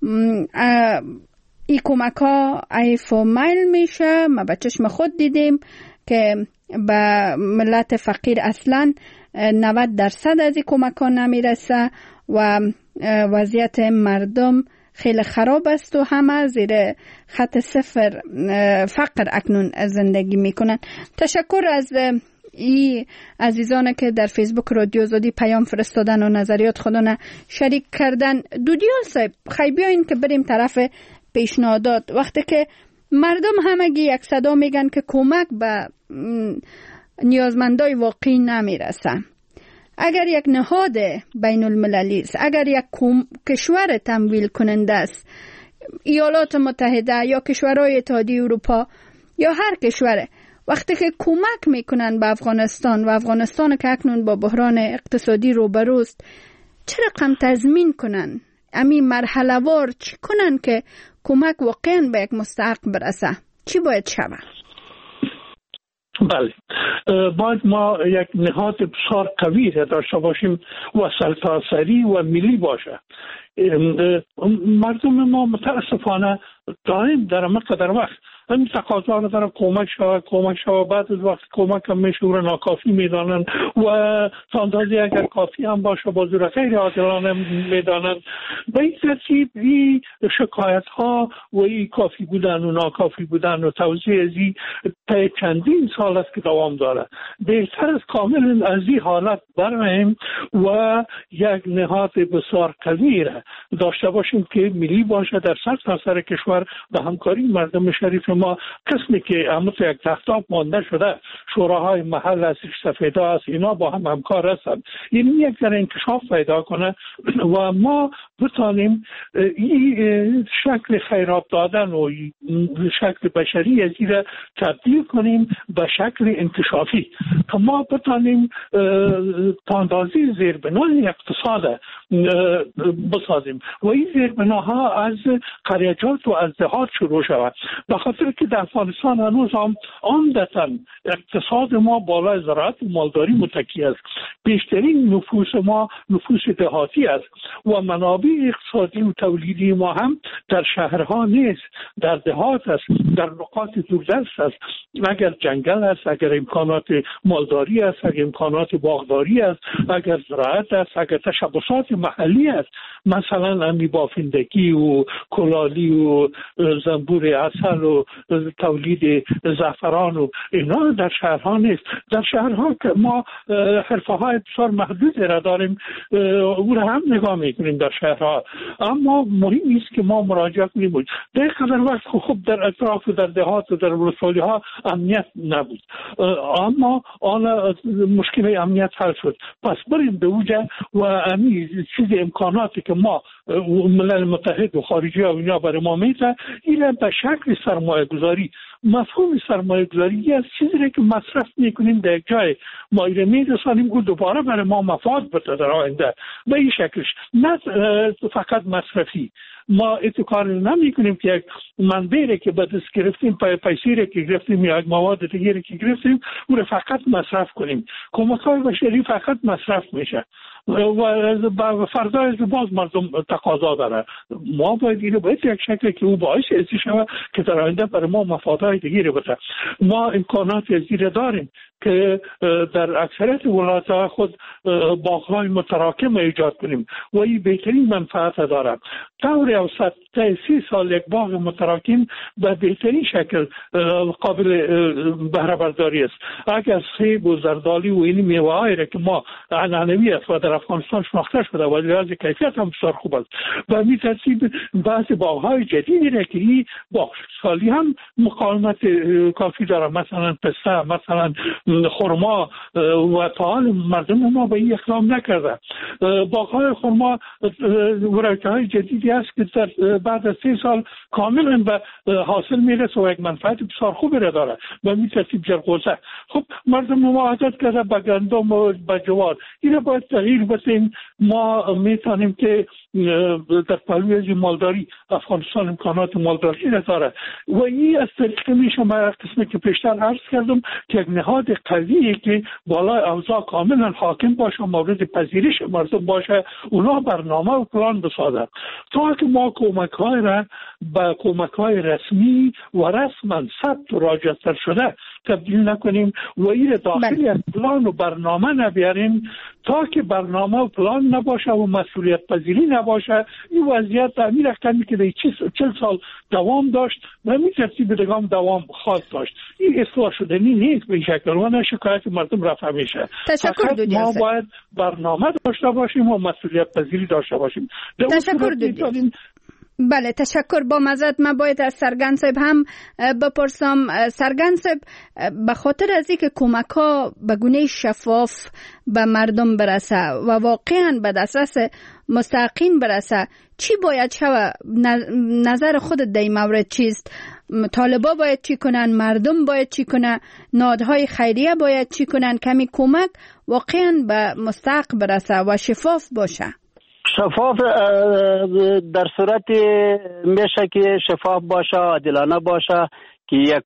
این کمک ها ایفومایل میشه. ما به چشم خود دیدیم که به ملت فقیر اصلا 90% از این کمک ها نمیرسه و وضعیت مردم خیلی خراب است و همه زیر خط صفر فقر اکنون زندگی میکنن. تشکر از ای عزیزان که در فیسبوک رادیو آزادی پیام فرستادن و نظریات خودشون شریک کردن. دودیال صاحب خیلی بیاین که بریم طرف پیشنهادات. وقتی که مردم همگی یک صدا میگن که کمک به نیازمندای واقعی نمیرسه، اگر یک نهاد بین المللی است، اگر یک کشور تمویل کننده است، ایالات متحده یا کشورهای اتحادیه اروپا یا هر کشوره، وقتی که کمک میکنن به افغانستان و افغانستان که اکنون با بحران اقتصادی روبروست، چه رقم تضمین کنن؟ امی مرحله وار چی کنن که کمک واقعا به یک مستحق برسه؟ چی باید شود؟ بله، باید ما یک نهاد بسیار قوی داشته باشیم و سرتاسری و ملی باشه. مردم ما متاسفانه دائم در مقدر وقت این تقاضا رو دارن کمک شود بعد از وقت کمک هم میشه و ناکافی میدانن و تا اندازه اگر کافی هم باشه با زور غیر عادلانه میدانن. به این ترتیب این شکایت ها و این کافی بودن و ناکافی بودن و توضیح از این تا چندین سال است که دوام داره. بهتر از کامل از این حالت برمیم و یک نهاد بسیار قوی را داشته باشیم که ملی باشه در سرتاسر کشور به همکاری مردم شریف ما. قسمی که همونطور یک تختاب مانده شده، شوراهای محل است، سفیدا است، اینا با هم همکار هستند. این یک در انکشاف پیدا کنه و ما بتانیم این شکل خیرات دادن و شکل بشری از این تبدیل کنیم به شکل انکشافی که ما بتانیم پاندازی زیربنای اقتصاد بسازیم و این زیربناها از قریجات و از دهات شروع شود، به خاطر که در افغانستان هنوز هم عمدتاً اقتصاد ما بالای زراعت و مالداری متکی است. بیشترین نفوس ما نفوس دهاتی است و منابع اقتصادی و تولیدی ما هم در شهرها نیست، در دهات است، در نقاط دوردست است. اگر جنگل است، اگر امکانات مالداری است، اگر امکانات باغداری است، اگر زراعت است، اگر تشبثات محلی است، مثلا امی بافندگی و کلالی و زنبور عسل و تولید زعفران و اینا در شهرها نیست. در شهرها که ما حرفه های بسیار محدودی را داریم، او را هم نگاه میکنیم در شهرها، اما مهم است که ما مراجعه کنیم. در قدر وقت خوب در اطراف و در دهات و در ولسوالی ها امنیت نبود، اما آن مشکل امنیت حل شد. پس بریم به اوجه و امی چیز امکاناتی که ما ملل متحد و خارجی ها اینا برای ما میده، این به شکل سرمایه گذاری. مفهوم سرمایه گذاری از چیزی که مصرف میکنیم در یک جای ما ایره میرسانیم و دوباره برای ما مفاد بده در آینده به این شکلش، نه فقط مصرفی. ما اتکار نمی کنیم که یک منبعی که به دست گرفتیم، پیسیری که گرفتیم یا یک مواد دیگری که گرفتیم او را فقط مصرف کنیم. کمک‌های بشری فقط مصرف میشه و فردای باز مردم تقاضا داره. ما باید اینو باید یک شکلی که او باعث شود که در آینده برای ما مفادهای دیگری بده. ما امکانات زیر داریم که در اکثریت ولایت‌های خود باغ‌های متراکم ایجاد کنیم و این بهترین منفعت داره. طور اوسط 30 سال یک باغ متراکم به بهترین شکل قابل بهره برداری است. اگر سیب و زردالو و این میوه‌هایی را که ما عنعنوی است و در افغانستان شناخته شده و لحاظ کیفیت هم بسیار خوب است، و همین ترتیب بعضی باغ‌های جدیدی را که این باغ سالی هم مقاومت کافی داره، مثلا پسته، مثلا خرما، و تا حال مردم ما به این اقدام نکرده. باغ‌های خرما ورایت‌های جدیدی است که بعد از 3 سال کاملا به حاصل میرسه و یک منفعت بسیار خوبی را داره. به این ترتیب جرقوزه، خب مردم ما عادت کرده به گندم و به جوار، این باید تغییر بدیم. ما میتونیم که در پهلوی از مالداری افغانستان امکانات مالداری را داره و این از طریق میشه ما قسمی که پیشتر عرض کردم که یک نهاد قویه که بالای اوضاع کاملا حاکم باشه، مورد پذیرش مردم باشه، اونا برنامه و پلان بسازن تا که ما کمک‌های را به کمک‌های رسمی و رسما ثبت و راجع‌تر شده تبدیل نکنیم و این داخلی از پلان و برنامه نبیاریم. تا که برنامه و پلان نباشه و مسئولیت پذیری نباشه، این وضعیت در این رقمی که در 40 سال دوام داشت و همین ترتیب دیگه دوام خواهد داشت. این اصلاح شدنی نیست به این شکل و نه شکایت مردم رفع میشه. ما باید برنامه داشته باشیم و مسئولیت پذیری داشته باشیم. تشکر دودی. بله تشکر. با معذرت من باید از سرگن صاحب هم بپرسم. سرگن صاحب، به خاطر از اینکه کمک ها به گونه شفاف به مردم برسه و واقعا به دسترس مستحقین برسه، چی باید شود؟ نظر خودت در این مورد چیست؟ طالبا باید چی کنن؟ مردم باید چی کنن؟ نهادهای خیریه باید چی کنن؟ کمی کمک واقعا به مستحق برسه و شفاف باشه. شفاف در صورت میشه که شفاف باشه، عادلانه باشه که یک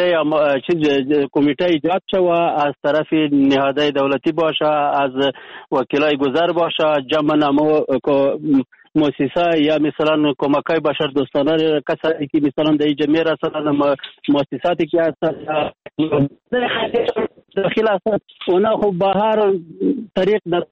کمیته ایجاد شوه از طرف نهادهای دولتی باشه، از وکیلای گذر باشه، جمع نمو مؤسسه یا مثلا کمکای بشر دوستانه کسایی که مثلا در اینجا میرسن، مؤسساتی که هستن داخل هستن، اونا خب به هر طریق در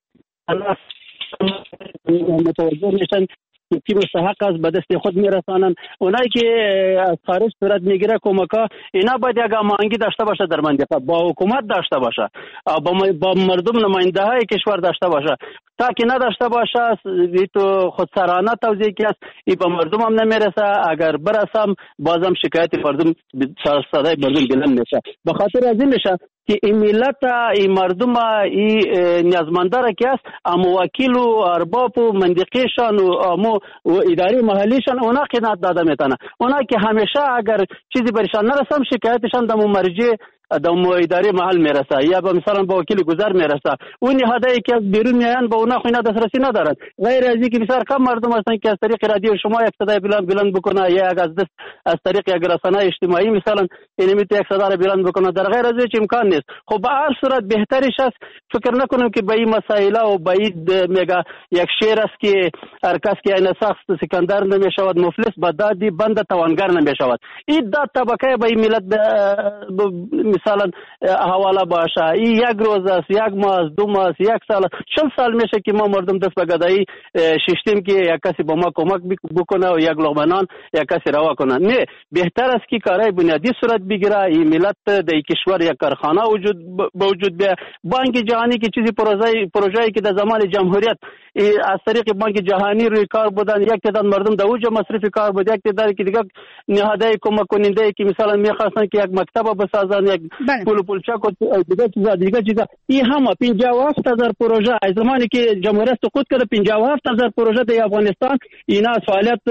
متوجه میشن که مستحق است به دست خود میرسانن. اونایی که از خارج صورت میگیره کمکا، اینا باید یک هماهنگی داشته باشه در منطقه، با حکومت داشته باشه، با مردم نماینده های کشور داشته باشه. تا که نداشته باشه تو خودسرانه توزیع که است، این به مردم هم نمیرسه. اگر برسم بازم شکایت مردم صدای مردم بلند میشه. به خاطر از این میشه که این ملت این مردم این نیازمنداره که است اما وکیل و ارباب و منطقهشان و اداره محلیشان اونا قناعت داده میتونه. اونا که همیشه اگر چیزی برشان نرسم شکایتشان در مرجع در اداره محل میرسه یا به مثلا با وکیل گذر میرسه. اون نهادایی که از بیرون میان به اونا خوینا دسترسی ندارن. غیر از اینکه بسیار کم مردم هستن که از طریق رادیو شما یک صدای بلند بکنه یا از طریق یک رسانه اجتماعی مثلا اینمیت یک صدا بلند بکنه. در غیر از هیچ امکان نیست. خب به هر صورت بهترش است فکر نکنم که به این مسائل و به این میگه یک شعر است که هر کس که این سخت سکندر نمیشود مفلس به دادی بند توانگر نمیشود. این داد طبقه به این ملت مثلا حواله باشه. این یک روز است، یک ماه است، 2 ماه است، 1 سال است، 40 سال میشه که ما مردم دست به گدایی ششتیم که یک کسی با ما کمک بکنه و یک لقمه نان یک کسی روا کنه. نه، بهتر است که کارهای بنیادی صورت بگیره. این ملت در کشور یک کارخانه وجود بیه. بانک جهانی که چیزی پروژه‌ای که در زمان جمهوریت از طریق بانک جهانی روی کار بودن، یک تعداد مردم در اوج مصرف کار بود، یک تعداد که دیگه نهادهای کمک کننده که مثلا می‌خواستن که یک مکتب بسازن، یک پولچاک و دیگه چیزا. این همه 57,000 پروژه از زمانی که جمهوریت سقوط کرد 57,000 پروژه در افغانستان اینا از فعالیت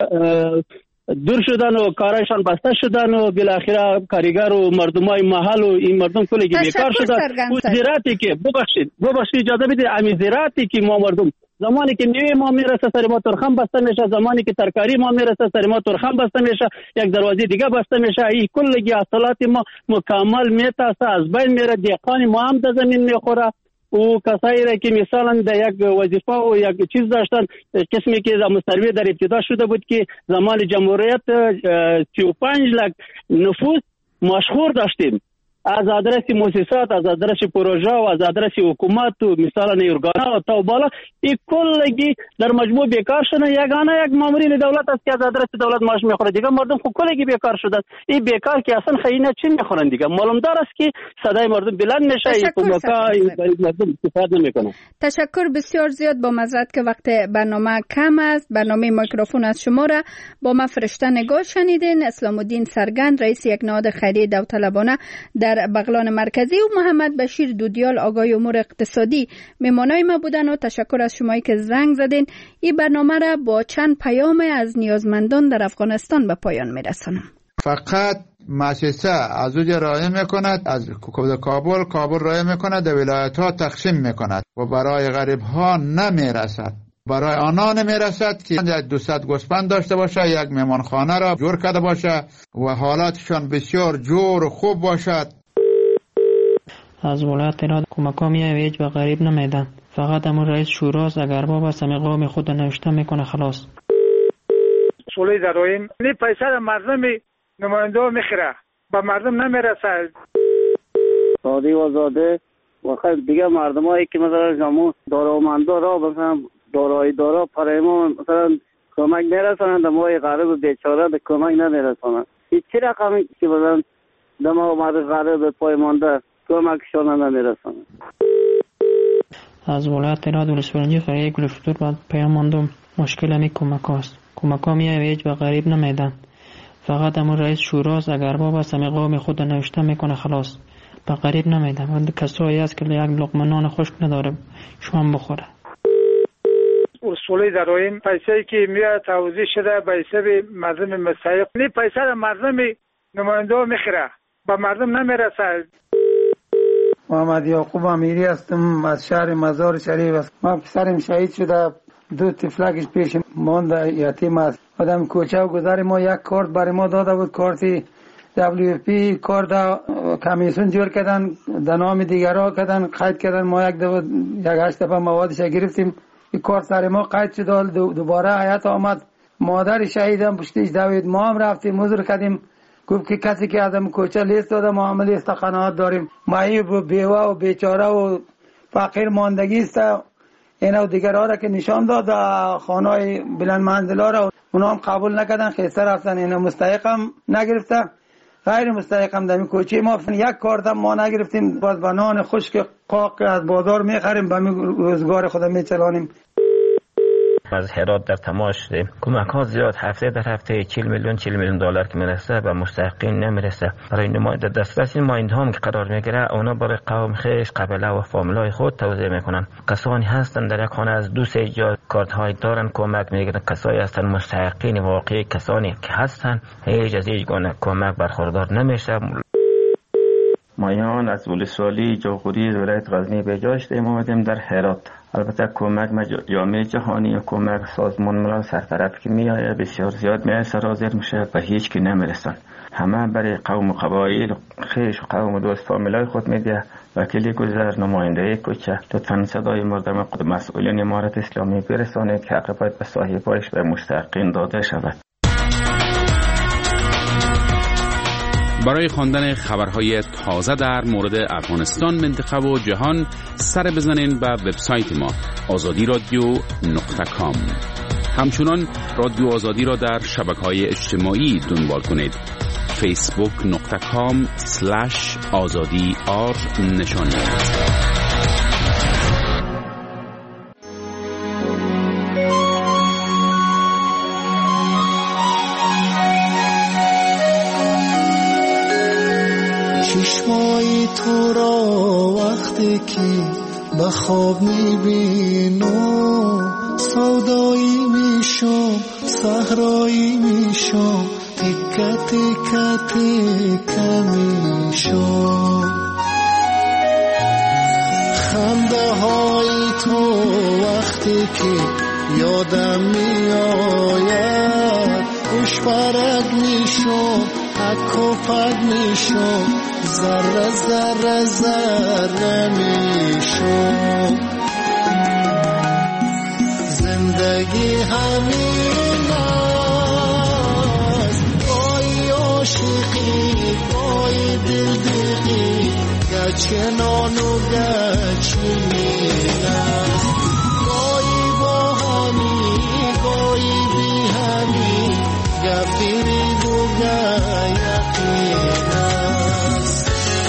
دور شدن و کارایشان بسته شدن و بالاخره کارگر و مردمای محل و این مردم کلی که بیکار شدن. و زراعتی که ببخشید اجازه بدید، امی زراعتی که ما مردم زمانی که میوه ما میرسه سر ما ترخم بسته میشه، زمانی که ترکاری ما میرسه سر ما ترخم بسته میشه، یک دروازه دیگه بسته میشه. این کلگی حاصلات ما مکمل میتاسه، از بین میره. دیقان ما هم در زمین میخوره و کسایی را که مثلا در یک وظیفه و یک چیز داشتن، قسمی که سروی در ابتدا شده بود که زمان جمهوریت 35 لک نفوس مشهور داشتیم از آدرس مؤسسات، از آدرس پروژه و از آدرس حکومت و مثلا ارگانا و تا بالا این کلگی در مجموع بیکار شدن. یگانه یک مامورین دولت است که از آدرس دولت معاش میخوره، دیگه مردم خود کلگی بیکار شدن. این بیکار که اصلا خیلی چی میخورن دیگه معلوم دار است که صدای مردم بلند نشه. این مردم استفاده نمیکنه. تشکر بسیار زیاد. با معذرت که وقت برنامه کم است، برنامه میکروفون از شما را با ما فرشته نگاه شنیدین. اسلام الدین سرگند رئیس یک نهاد خیریه داوطلبانه در بغلان مرکزی و محمد بشیر دودیال آقای امور اقتصادی مهمانای ما بودن و تشکر از شمایی که زنگ زدین. این برنامه را با چند پیام از نیازمندان در افغانستان به پایان میرسانم. فقط مؤسسه از اونجا رای میکند، از کابل رای میکند، در ولایت ها تقسیم میکند و برای غریب ها نمیرسد. برای آنها نمیرسد که 200 گوسفند داشته باشه، یک مهمانخانه را جور کرده باشه و حالاتشان بسیار جور و خوب باشد. از ولایت تهران کمک‌ها میاد و غریب نمیدن. فقط امون رئیس شوراست، اگر با بس قوم خود نوشته میکنه خلاص. سولی داریم این پیسه را مردم نماینده میخره، به مردم نمیرسه. سادی و زاده و خیلی دیگه مردم هایی که مثلا جامو دارامندا را مثلا دارایی دارا پرایما مثلا کمک نرسانند، ما غریب بیچاره به کمک نمیرسانند. هیچ رقمی که مثلا دما مرد غریب پای مانده کمکشان نمیرسانند. از ولایت تهران ولسوالی خیریه گلفتور بعد پیام ماندم مشکل همی کمک هاست. کمک ها میاد و غریب نمیدن. فقط امون رئیس شوراست، اگر با بس قوم خود نوشته میکنه خلاص. به غریب نمیدن. و کسایی هست که یک لقمه نان خشک نداره شما بخوره. اصولی داریم پیسه‌ای که میاد توزیع شده به حساب مردم مستحق. این پیسه را مردم نماینده میخره، به مردم نمیرسه. محمد یعقوب امیری هستم از شهر مزار شریف است. ما پسرم شهید شده، 2 طفلکش پیش مانده یتیم است. آدم کوچه و گذر ما یک کارت برای ما داده بود، کارتی WFP کارت کمیسیون جور کردن، در نام دیگرها کردن، قید کردن. ما یک 8 دفعه موادش گرفتیم، این کارت سر ما قید شد. دوباره حیات آمد، مادر شهیدم پشتیش دوید. ما هم رفتیم عذر کردیم، گفت که کسی که آدم کوچه لیست داده ما عمل است قناعت داریم. معیوب و بیوه و بیچاره و فقیر ماندگی است. اینا و دیگرها را که نشان داد خانه‌های بلند منزلا را اونا هم قبول نکردن، خیسته رفتن. اینا مستحق هم نگرفته، غیر مستحق هم در کوچه ما یک کارت هم ما نگرفتیم. باز بنان خشک قاق از بازار میخریم، به روزگار خود میچلانیم. از هرات در تماس شدیم. کمک ها زیاد هفته در هفته 40 میلیون دلار که میرسه و مستحقین نمیرسه. برای نماینده دسترس این مایند هم که قرار میگیره اونا برای قوم خیش قبیله و فامیلای خود توزیع میکنن. کسانی هستن در یک خانه از 2-3 جا کارت های دارن کمک میگیرن. کسایی هستن مستحقین واقعی، کسانی که هستن هیچ از هیچ گونه کمک برخوردار نمیشه. مایان از ولسوالی جوخوری ولایت غزنی به جا شدیم اومدیم در هرات. البته کمک جامعه جهانی و کمک سازمان ملل سرطرف که میآید بسیار زیاد میسر میشه و هیچ کی نمیرسن. همه برای قوم و قبایل خیش و قوم و دوست فامیلای خود میده. وکیلی گذر نماینده کوچه لطفاً صدای مردم خود مسئولین امارت اسلامی برسانید که عاقبت به صاحبایش و مستحقین داده شود. برای خواندن خبرهای تازه در مورد افغانستان، منطقه و جهان سر بزنین به وبسایت ما azadiradio.com. همچنان رادیو آزادی را در شبکه‌های اجتماعی دنبال کنید. facebook.com/azadi_r نشانید. چشمای تو را وقتی که به خواب میبینم سودایی میشم، صحرایی میشم، تکه تکه تکه میشم. خنده های تو وقتی که یادم میآید خوش برگ میشم، حک و پک میشم، ذره ذره ذره میشم. زندگی همین است، گاهی عاشقی گاهی دلدقی، گچه نان و گچه مین است. گاهی با همی گاهی بی همی، گفیری و یقین است.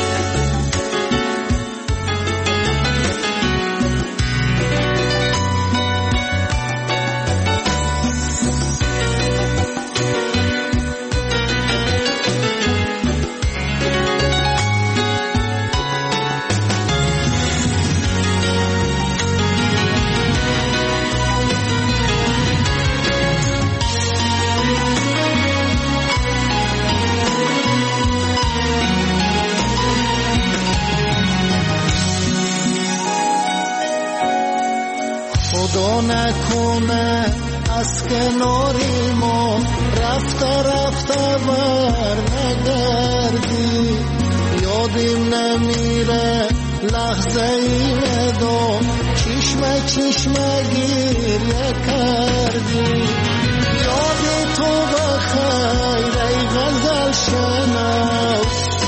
خدا نکنه از کناری ما رفته رفته بر نگردی، یادیم نمیره لحظه ای مدام چشمه چشمه گریه کردی. یاد تو بخیر ای غزل شنو،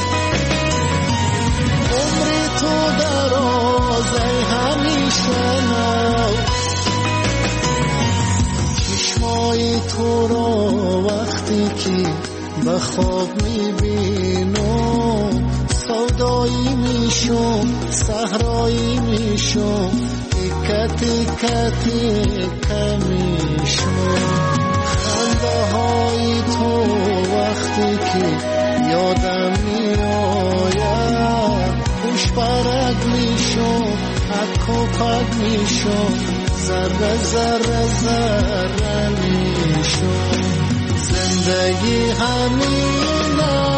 عمری تو دراز ای همیشه نو. چشمای تو را وقتی که به خواب میبینم سودایی میشم، صحرایی میشم، تکه تکه تکه میشم. خنده های تو وقتی که یادم میآید خوش برگ میشم، حک و پک میشم، ذره ذره ذره میشم. زندگی همین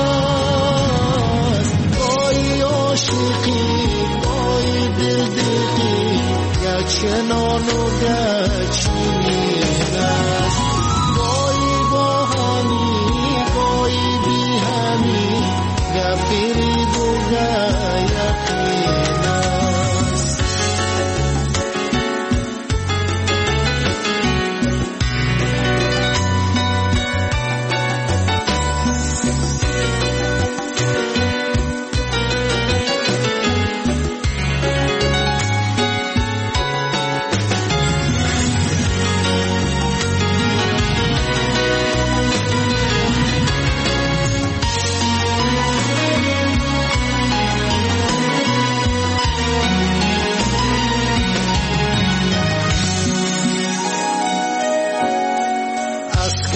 است، گاهی عاشقی گاهی دلدقی، گچه نان و گچه مین است. گاهی با همی گاهی بی همی، گفیری و یقین است.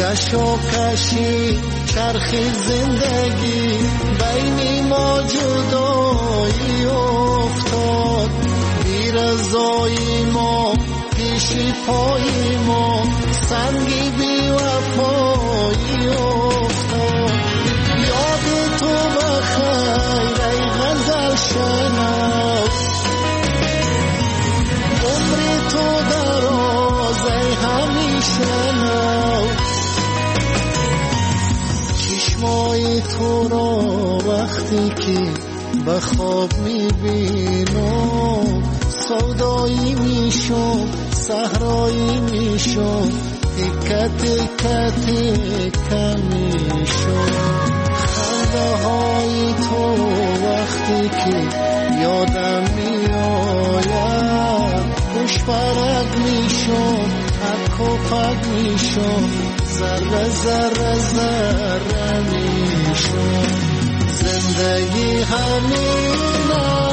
کشاکشی چرخ زندگی بین ما جدایی افتاد، بی رضای ما پیش پای ما سنگی بی وفایی افتاد. یاد تو بخیر ای غزل شناس، عمر تو دراز ای همیشه نو، چشمای تو را وقتی که به خواب میبینم سودایی میشم، صحرایی میشم، تکه تکه تکه میشم. خنده های تو وقتی که یادم میآید خوش برگ میشم، پک و پک میشم، ذره ذره ذره میشم. زندگی همین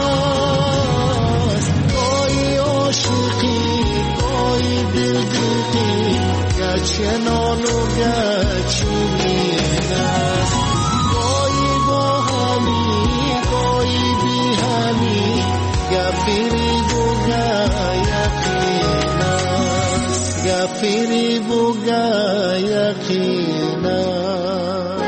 است، گاهی عاشقی گاهی دلدقی، گرچه نان و گرچه مین است. گاهی با همی گاهی بی همی، گفیری بگه یقین است، گفیری بگه یقین است.